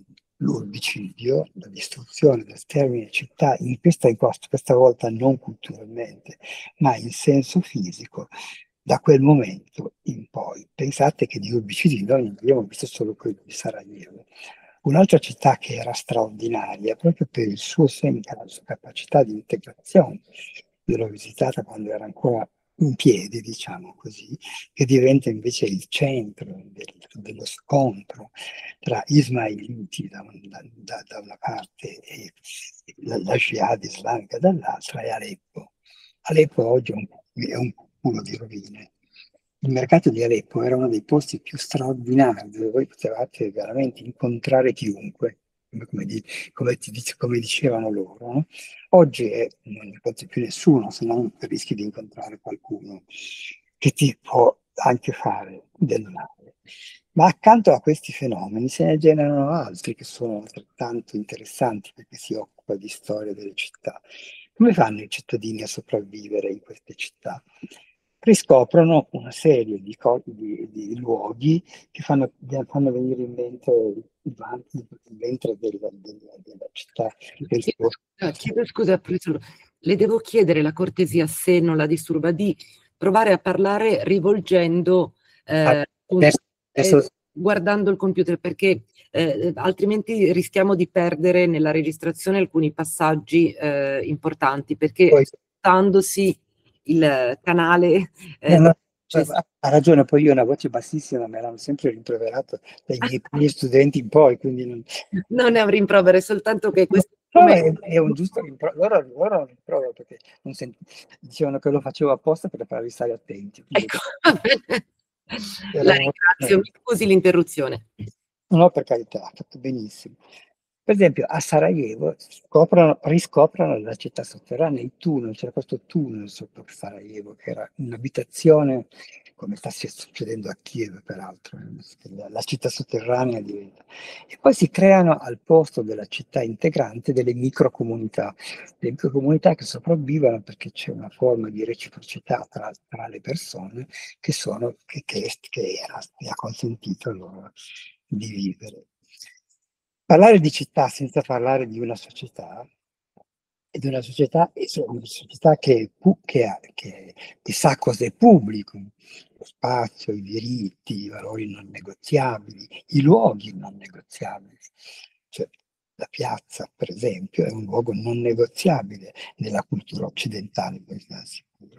l'urbicidio, la distruzione del termine città, in questa, in questa, questa volta non culturalmente, ma in senso fisico, da quel momento in poi. Pensate che di urbicidi noi non abbiamo visto solo quello di Sarajevo. Un'altra città che era straordinaria proprio per il suo senso, la sua capacità di integrazione. Io l'ho visitata quando era ancora in piedi, diciamo così, che diventa invece il centro del, dello scontro tra Ismailiti da, un, da, da una parte e la, la Jihad islamica dall'altra e Aleppo. Aleppo oggi è un, è un culo di rovine. Il mercato di Aleppo era uno dei posti più straordinari dove voi potevate veramente incontrare chiunque, come, come, di, come, ti, come dicevano loro. No? Oggi è, non incontri più nessuno, se non rischi di incontrare qualcuno che ti può anche fare del male. Ma accanto a questi fenomeni se ne generano altri che sono altrettanto interessanti perché si occupa di storia delle città. Come fanno i cittadini a sopravvivere in queste città? Riscoprono una serie di, di, di luoghi che fanno, fanno venire in mente il, il ventre della, della, della città. Del chiedo, scusa, chiedo scusa, professor, le devo chiedere la cortesia, se non la disturba, di provare a parlare rivolgendo, eh, appunto, eh, guardando il computer, perché eh, altrimenti rischiamo di perdere nella registrazione alcuni passaggi eh, importanti, perché poi, spostandosi il canale... Eh, no, no, ha ragione, poi io ho una voce bassissima, me l'hanno sempre rimproverato dai miei primi studenti in poi, quindi non... Non è un rimprovero, è soltanto che questo No, è, è un giusto rimprovero, loro, loro un rimprovero perché non sent... dicevano che lo facevo apposta per farvi stare attenti. Ecco, va bene. La ringrazio, mi scusi l'interruzione. No, per carità, ha fatto benissimo. Per esempio, a Sarajevo scoprono, riscoprono la città sotterranea, i tunnel, c'era questo tunnel sotto Sarajevo, che era un'abitazione, come sta succedendo a Kiev, peraltro, la, la città sotterranea diventa. E poi si creano al posto della città integrante delle microcomunità, le microcomunità che sopravvivono perché c'è una forma di reciprocità tra, tra le persone che, sono, che, che, che ha, ha consentito loro di vivere. Parlare di città senza parlare di una società, è di una società, è una società che, che, ha, che, che sa cos'è pubblico, lo spazio, i diritti, i valori non negoziabili, i luoghi non negoziabili. Cioè, la piazza, per esempio, è un luogo non negoziabile nella cultura occidentale, questo è sicuro.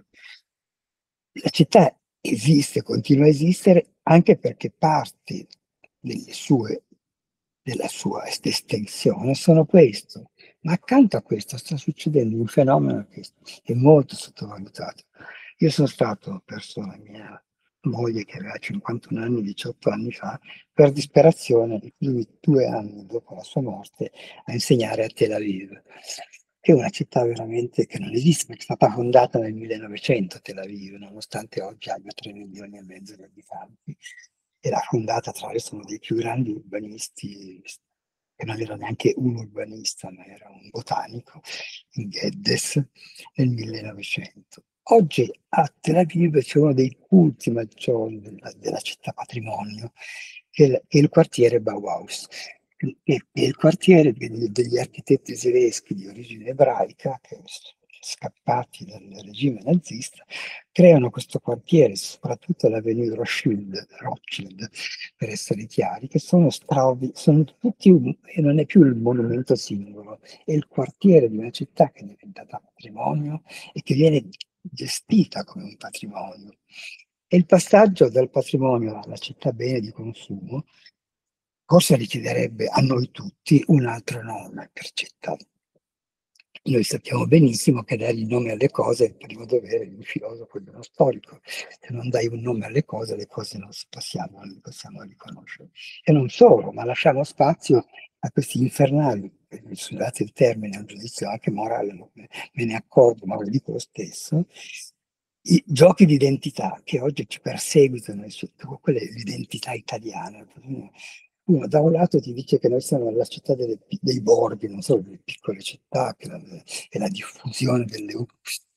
La città esiste, continua a esistere, anche perché parti delle sue, della sua estensione sono questo. Ma accanto a questo sta succedendo un fenomeno che è molto sottovalutato. Io sono stato, perso la mia moglie che aveva cinquantuno anni, diciotto anni fa, per disperazione, i primi due anni dopo la sua morte, a insegnare a Tel Aviv, che è una città veramente che non esiste, perché è stata fondata nel millenovecento Tel Aviv, nonostante oggi abbia tre milioni e mezzo di abitanti. Era fondata attraverso uno dei più grandi urbanisti, che non era neanche un urbanista, ma era un botanico, in Geddes, nel millenovecento. Oggi a Tel Aviv c'è uno dei culti maggiori della, della città patrimonio, che è, il, che è il quartiere Bauhaus, che è il quartiere degli, degli architetti tedeschi di origine ebraica, che scappati dal regime nazista, creano questo quartiere, soprattutto l'avenue Rothschild, Rothschild, per essere chiari, che sono straordinari, sono tutti, un, e non è più il monumento singolo, è il quartiere di una città che è diventata patrimonio e che viene gestita come un patrimonio. E il passaggio dal patrimonio alla città bene di consumo forse richiederebbe a noi tutti un altro nome per città. Noi sappiamo benissimo che dare il nome alle cose è il primo dovere di un filosofo e di uno storico. Se non dai un nome alle cose, le cose non si possiamo, non possiamo riconoscere. E non solo, ma lasciamo spazio a questi infernali, scusate il termine, è un giudizio anche morale, me ne accorgo, ma lo dico lo stesso, i giochi di identità che oggi ci perseguitano, quella è l'identità italiana. Uno, da un lato ti dice che noi siamo la città delle, dei borghi, non solo delle piccole città, che la, è la diffusione delle,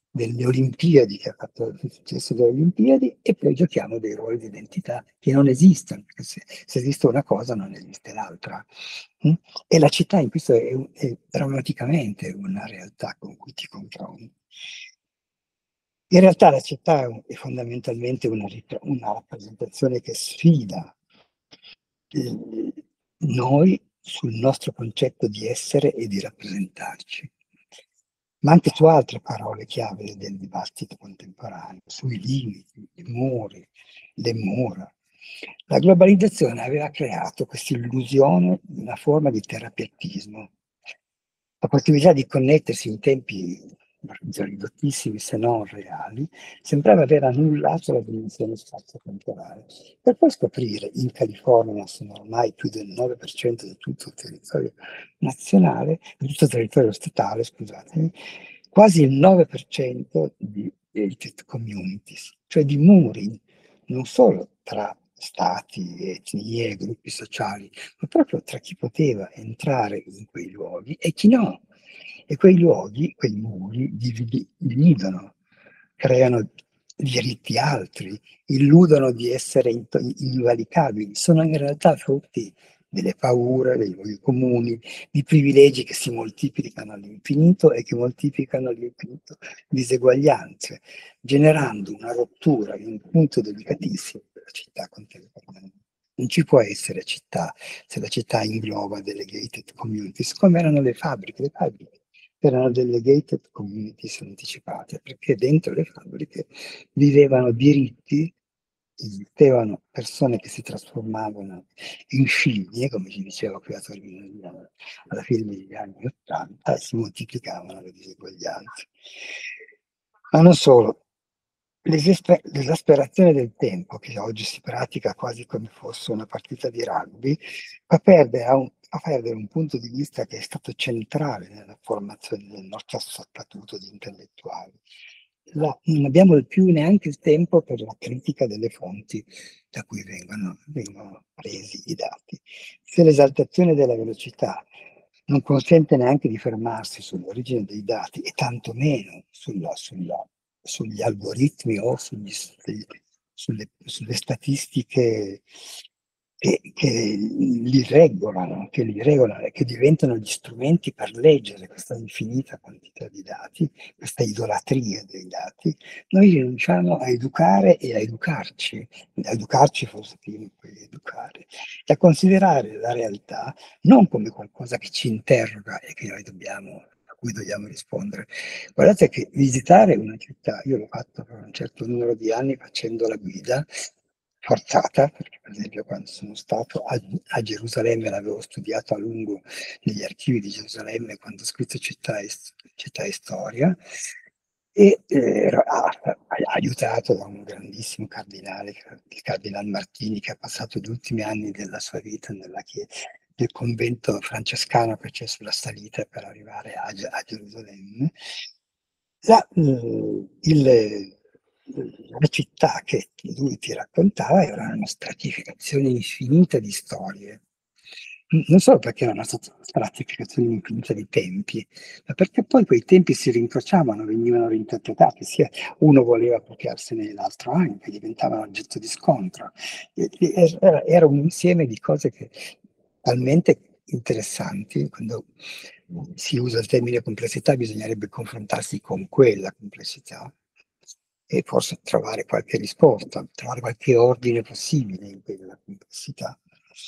delle Olimpiadi, che ha fatto il successo delle Olimpiadi, e poi giochiamo dei ruoli di identità che non esistono, perché se, se esiste una cosa non esiste l'altra. Mm? E la città in questo è, è drammaticamente una realtà con cui ti confronti. In realtà la città è, un- è fondamentalmente una, rip- una rappresentazione che sfida eh, noi sul nostro concetto di essere e di rappresentarci, ma anche su altre parole chiave del dibattito contemporaneo, sui limiti, i muri, le mura. La globalizzazione aveva creato questa illusione di una forma di terapeutismo, la possibilità di connettersi in tempi ridottissimi, se non reali, sembrava aver annullato la dimensione spazio-temporale, per poi scoprire in California, sono ormai più del nove per cento di tutto il territorio nazionale, di tutto il territorio statale, scusatemi, quasi il nove per cento di gated communities, cioè di muri, non solo tra stati, etnie, gruppi sociali, ma proprio tra chi poteva entrare in quei luoghi e chi no. E quei luoghi, quei muri, dividi- dividono, creano diritti altri, illudono di essere in- invalicabili, sono in realtà frutti delle paure, dei luoghi comuni, di privilegi che si moltiplicano all'infinito e che moltiplicano all'infinito diseguaglianze, generando una rottura in un punto delicatissimo della città contemporanea. Non ci può essere città se la città ingloba delle gated communities, come erano le fabbriche. Le fabbriche erano delle gated communities anticipate, perché dentro le fabbriche vivevano diritti, esistevano persone che si trasformavano in scimmie, come si diceva qui a Torino alla fine degli anni Ottanta, e si moltiplicavano le diseguaglianze. Ma non solo. L'esespe- L'esasperazione del tempo, che oggi si pratica quasi come fosse una partita di rugby, fa perdere, a un, fa perdere un punto di vista che è stato centrale nella formazione del nostro statuto di intellettuali. La- non abbiamo più neanche il tempo per la critica delle fonti da cui vengono, vengono presi i dati. Se l'esaltazione della velocità non consente neanche di fermarsi sull'origine dei dati e tantomeno sulla, sulla sugli algoritmi o sugli, sulle, sulle statistiche che, che li regolano, che li regolano e che diventano gli strumenti per leggere questa infinita quantità di dati, questa idolatria dei dati, noi rinunciamo a educare e a educarci, a educarci forse prima e poi a educare, e a considerare la realtà non come qualcosa che ci interroga e che noi dobbiamo, a cui dobbiamo rispondere. Guardate che visitare una città, io l'ho fatto per un certo numero di anni facendo la guida forzata, perché per esempio quando sono stato a, a Gerusalemme, l'avevo studiato a lungo negli archivi di Gerusalemme quando ho scritto Città e, Città e Storia, e eh, ero ah, aiutato da un grandissimo cardinale, il cardinal Martini, che ha passato gli ultimi anni della sua vita nella chiesa del convento francescano che c'è sulla salita per arrivare a, a Gerusalemme. La, eh, il, la città che lui ti raccontava era una stratificazione infinita di storie. Non solo perché era una stratificazione infinita di tempi, ma perché poi quei tempi si rincrociavano, venivano reinterpretati, sia uno voleva appropriarsene l'altro anche, diventavano oggetto di scontro. E- e- Era, era un insieme di cose che talmente interessanti, quando si usa il termine complessità bisognerebbe confrontarsi con quella complessità e forse trovare qualche risposta, trovare qualche ordine possibile in quella complessità.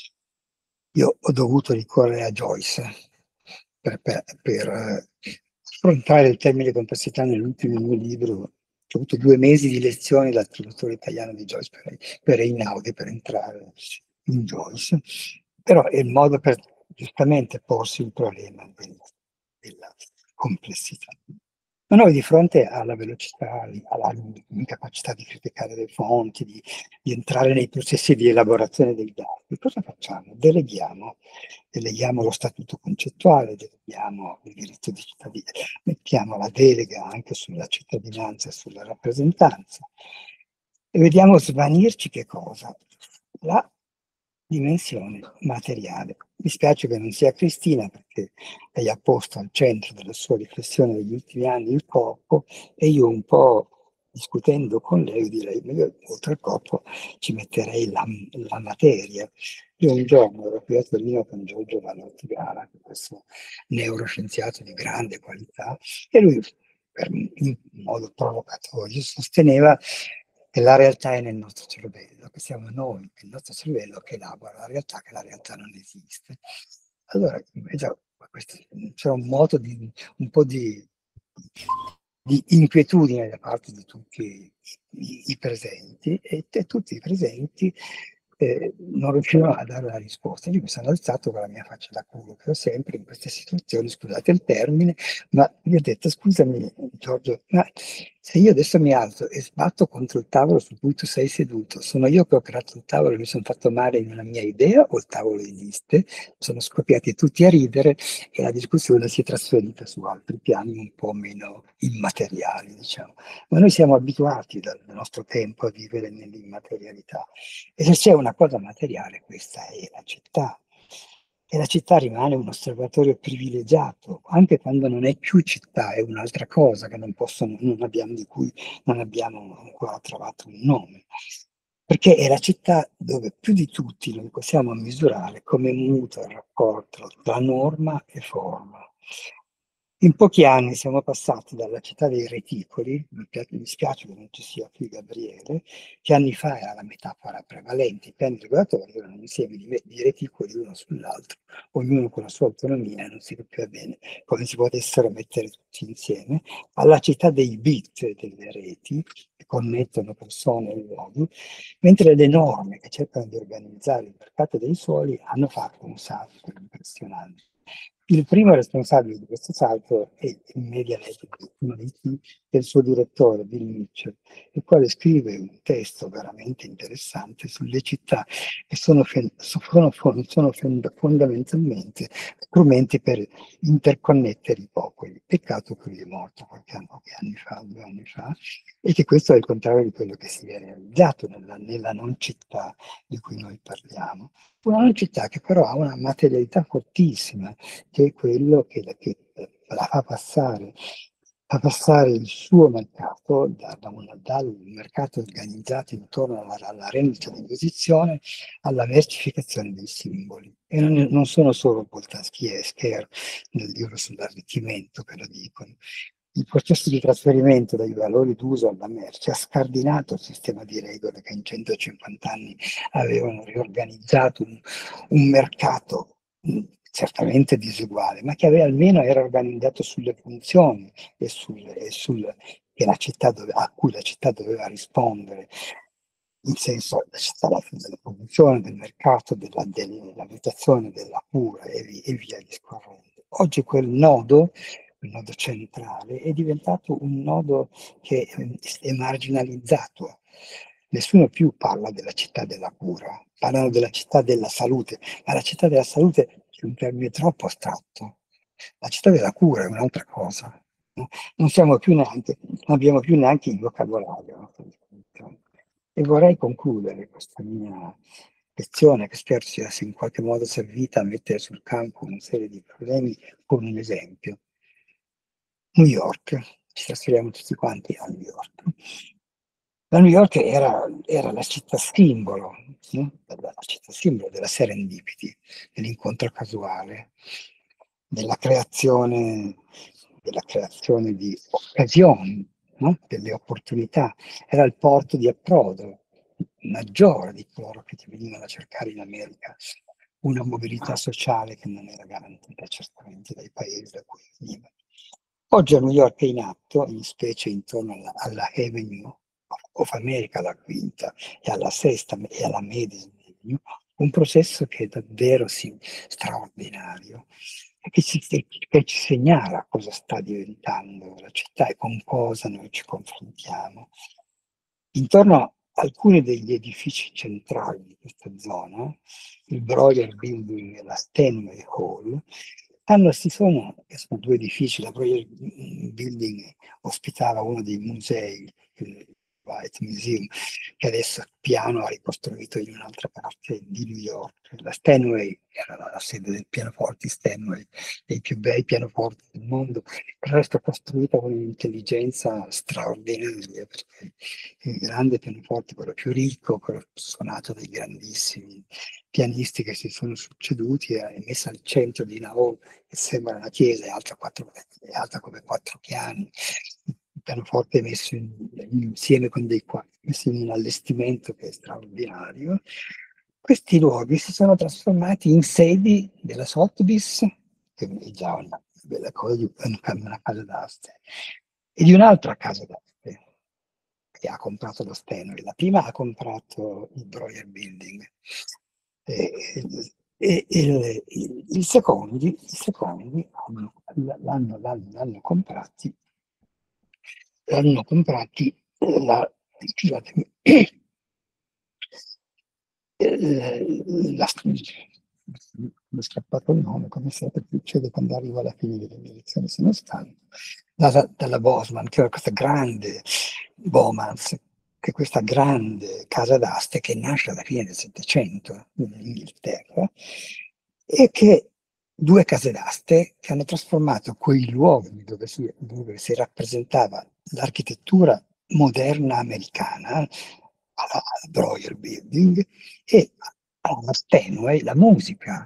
Io ho dovuto ricorrere a Joyce per, per, per eh, affrontare il termine complessità nell'ultimo mio libro. Ho avuto due mesi di lezioni dal traduttore italiano di Joyce per, per Einaudi per entrare in Joyce, però è il modo per giustamente porsi il problema della, della complessità. Ma noi di fronte alla velocità, alla incapacità di criticare le fonti, di, di entrare nei processi di elaborazione dei dati, cosa facciamo? Deleghiamo, deleghiamo lo statuto concettuale, deleghiamo il diritto di cittadinanza, mettiamo la delega anche sulla cittadinanza e sulla rappresentanza e vediamo svanirci che cosa? La dimensione materiale. Mi spiace che non sia Cristina, perché lei ha posto al centro della sua riflessione degli ultimi anni il corpo, e io un po' discutendo con lei direi, ma io oltre al corpo ci metterei la, la materia. Io un giorno ero qui a Torino con Giorgio Valotti Gara, questo neuroscienziato di grande qualità, e lui per, in modo provocatorio sosteneva che la realtà è nel nostro cervello, che siamo noi, il nostro cervello che elabora la realtà, che la realtà non esiste. Allora, già, questo, c'è un moto di, un po' di, di inquietudine da parte di tutti i, i presenti, e, e tutti i presenti eh, non riuscivano a dare la risposta. Io mi sono alzato con la mia faccia da culo, che ho sempre in queste situazioni, scusate il termine, ma gli ho detto, scusami Giorgio, ma se io adesso mi alzo e sbatto contro il tavolo su cui tu sei seduto, sono io che ho creato il tavolo e mi sono fatto male in una mia idea, o il tavolo esiste? Sono scoppiati tutti a ridere e la discussione si è trasferita su altri piani un po' meno immateriali, diciamo. Ma noi siamo abituati dal nostro tempo a vivere nell'immaterialità. E se c'è una cosa materiale, questa è la città. E la città rimane un osservatorio privilegiato, anche quando non è più città, è un'altra cosa che non possono, non abbiamo, di cui non abbiamo ancora trovato un nome. Perché è la città dove più di tutti noi possiamo misurare come muta il rapporto tra norma e forma. In pochi anni siamo passati dalla città dei reticoli, mi piace- mi spiace che non ci sia qui Gabriele, che anni fa era la metafora prevalente, i piani regolatori erano un insieme di, di reticoli uno sull'altro, ognuno con la sua autonomia, non si capiva bene come si potessero mettere tutti insieme, alla città dei bit, delle reti, che connettono persone e luoghi, mentre le norme che cercano di organizzare il mercato dei suoli hanno fatto un salto impressionante. Il primo responsabile di questo salto è il Media Network Unity del suo direttore, Bill Mitchell, il quale scrive un testo veramente interessante sulle città che sono, sono, sono fondamentalmente strumenti per interconnettere i popoli. Peccato che lui è morto qualche anno, anni fa, due anni fa, e che questo è il contrario di quello che si è realizzato nella, nella non città di cui noi parliamo. Una non città che però ha una materialità fortissima, che è quello che, che la fa passare, fa passare il suo mercato da, da una, dal mercato organizzato intorno alla, alla rendita di posizione alla mercificazione dei simboli. E non, non sono solo Boltanski e Escher nel libro sull'arricchimento che lo dicono. Il processo di trasferimento dai valori d'uso alla merce ha scardinato il sistema di regole che in centocinquanta anni avevano riorganizzato un, un mercato mh, certamente diseguale, ma che aveva, almeno era organizzato sulle funzioni e, sul, e sul, che la città dove, a cui la città doveva rispondere, in senso la città della produzione, del mercato, della, dell'abitazione, della cura e, vi, e via discorrendo. Oggi quel nodo, il nodo centrale, è diventato un nodo che è marginalizzato. Nessuno più parla della città della cura, parlano della città della salute, ma la città della salute è un termine troppo astratto. La città della cura è un'altra cosa. No? Non siamo più neanche, non abbiamo più neanche il vocabolario. No? E vorrei concludere questa mia lezione, che spero sia in qualche modo servita a mettere sul campo una serie di problemi, con un esempio. New York, ci trasferiamo tutti quanti a New York. La New York era, era la città simbolo, no? La città simbolo della serendipity, dell'incontro casuale, della creazione, della creazione di occasioni, no? Delle opportunità. Era il porto di approdo maggiore di coloro che ti venivano a cercare in America, una mobilità sociale che non era garantita certamente dai paesi da cui venivano. Oggi a New York è in atto, in specie intorno alla, alla Avenue of America, la quinta, e alla sesta e alla Madison Avenue, un processo che è davvero sì, straordinario e che ci, che ci segnala cosa sta diventando la città e con cosa noi ci confrontiamo. Intorno a alcuni degli edifici centrali di questa zona, il Breuer Building e la Stanway Hall, hanno, si sono, che sono due edifici, la Breuer Building ospitava uno dei musei White Museum, che adesso piano ha ricostruito in un'altra parte di New York. La Steinway era la, la sede del pianoforte Steinway, dei più bei pianoforti del mondo, il resto costruita con un'intelligenza straordinaria, perché il grande pianoforte, quello più ricco, quello suonato dai grandissimi pianisti che si sono succeduti, è messo al centro di una hall che sembra una chiesa, è alta, quattro, è alta come quattro piani. Il pianoforte messo in, insieme con dei quadri, messo in un allestimento che è straordinario. Questi luoghi si sono trasformati in sedi della Sotheby's, che è già una bella cosa, di una, una casa d'aste, e di un'altra casa d'aste che ha comprato lo Steinway. La prima ha comprato il Breuer Building, e, e, e il, il secondi, i secondi hanno, l'hanno, l'hanno, l'hanno comprati l'hanno comprati la, scusatemi, la, mi è scappato il nome, come sempre succede quando arrivo alla fine delle mie lezioni, se non stanno, dalla, dalla Bosman, che era questa grande Bowmans, che è questa grande casa d'aste che nasce alla fine del Settecento in Inghilterra, e che due case d'aste che hanno trasformato quei luoghi dove si, dove si rappresentava l'architettura moderna americana alla Breuer Building e alla Steinway, la musica,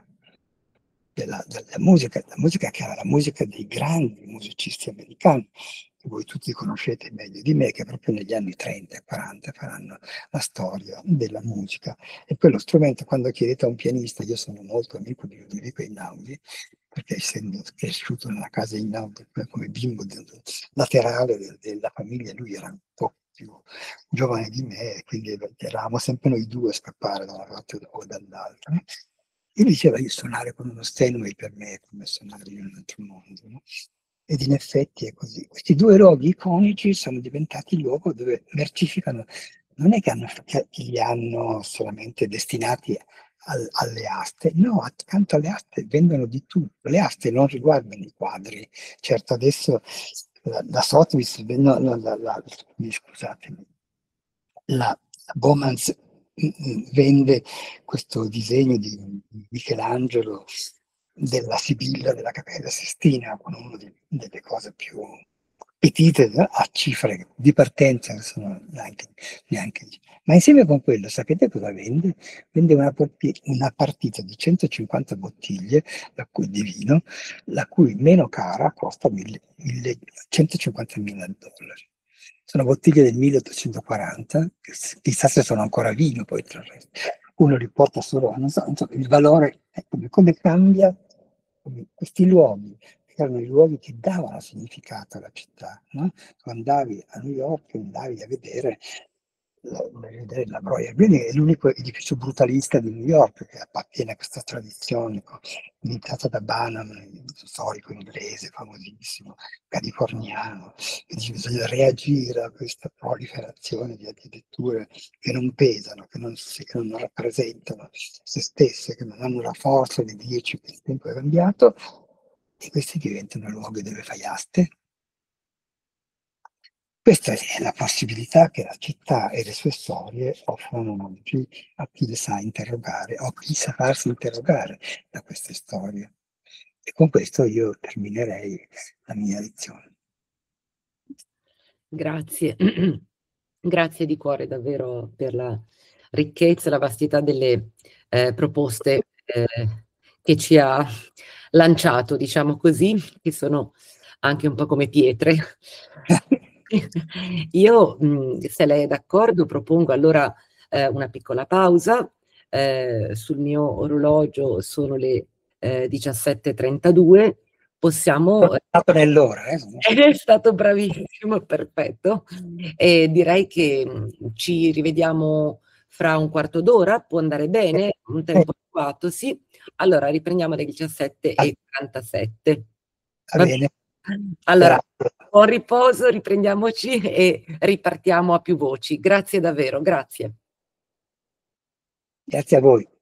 della, della musica, la musica che era la musica dei grandi musicisti americani, che voi tutti conoscete meglio di me, che proprio negli anni trenta e quaranta faranno la storia della musica. E poi lo strumento, quando chiedete a un pianista, io sono molto amico di Ludovico Einaudi, perché essendo cresciuto nella casa Einaudi come bimbo del, laterale del, della famiglia, lui era un po' più giovane di me, quindi eravamo sempre noi due a scappare da una parte o dall'altra. E diceva, io suonare con uno Steinway per me è come suonare in un altro mondo, no? Ed in effetti è così. Questi due luoghi iconici sono diventati il luogo dove mercificano, non è che, hanno, che li hanno solamente destinati al, alle aste, no, accanto alle aste vendono di tutto. Le aste non riguardano i quadri. Certo, adesso la, la Sotheby's, no, no, la, la, scusatemi, la Bowmans vende questo disegno di Michelangelo della Sibilla della Cappella Sistina, con una delle cose più appetite, a cifre di partenza che sono neanche, neanche. Ma insieme con quello, sapete cosa vende? Vende una, una partita di centocinquanta bottiglie la cui, di vino, la cui meno cara costa centocinquantamila dollari. Sono bottiglie del milleottocentoquaranta, chissà se sono ancora vino poi tra il resto. Uno li porta solo, non so, non so il valore, è come, come cambia come questi luoghi, che erano i luoghi che davano significato alla città, no? Tu andavi a New York, andavi a vedere la, vedere la Breuer Building, è l'unico edificio brutalista di New York che appartiene a questa tradizione, iniziata da Banham, un storico inglese famosissimo, californiano, e dice bisogna reagire a questa proliferazione di architetture che non pesano, che non, che non rappresentano se stesse, che non hanno la forza di dirci che il tempo è cambiato, e questi diventano luoghi dove fai aste. Questa è la possibilità che la città e le sue storie offrono oggi a chi le sa interrogare, o a chi sa farsi interrogare da queste storie. E con questo io terminerei la mia lezione. Grazie, grazie di cuore davvero per la ricchezza e la vastità delle eh, proposte eh, che ci ha lanciato, diciamo così, che sono anche un po' come pietre. Io, mh, se lei è d'accordo, propongo allora eh, una piccola pausa. Eh, sul mio orologio sono le eh, diciassette e trentadue. Possiamo... Sono stato nell'ora, eh? È stato bravissimo, perfetto. E direi che mh, ci rivediamo fra un quarto d'ora, può andare bene? Un tempo adeguato, sì. Allora, riprendiamo alle diciassette e trentasette. Va bene. Allora, Grazie. buon riposo, riprendiamoci e ripartiamo a più voci. Grazie davvero, grazie. Grazie a voi.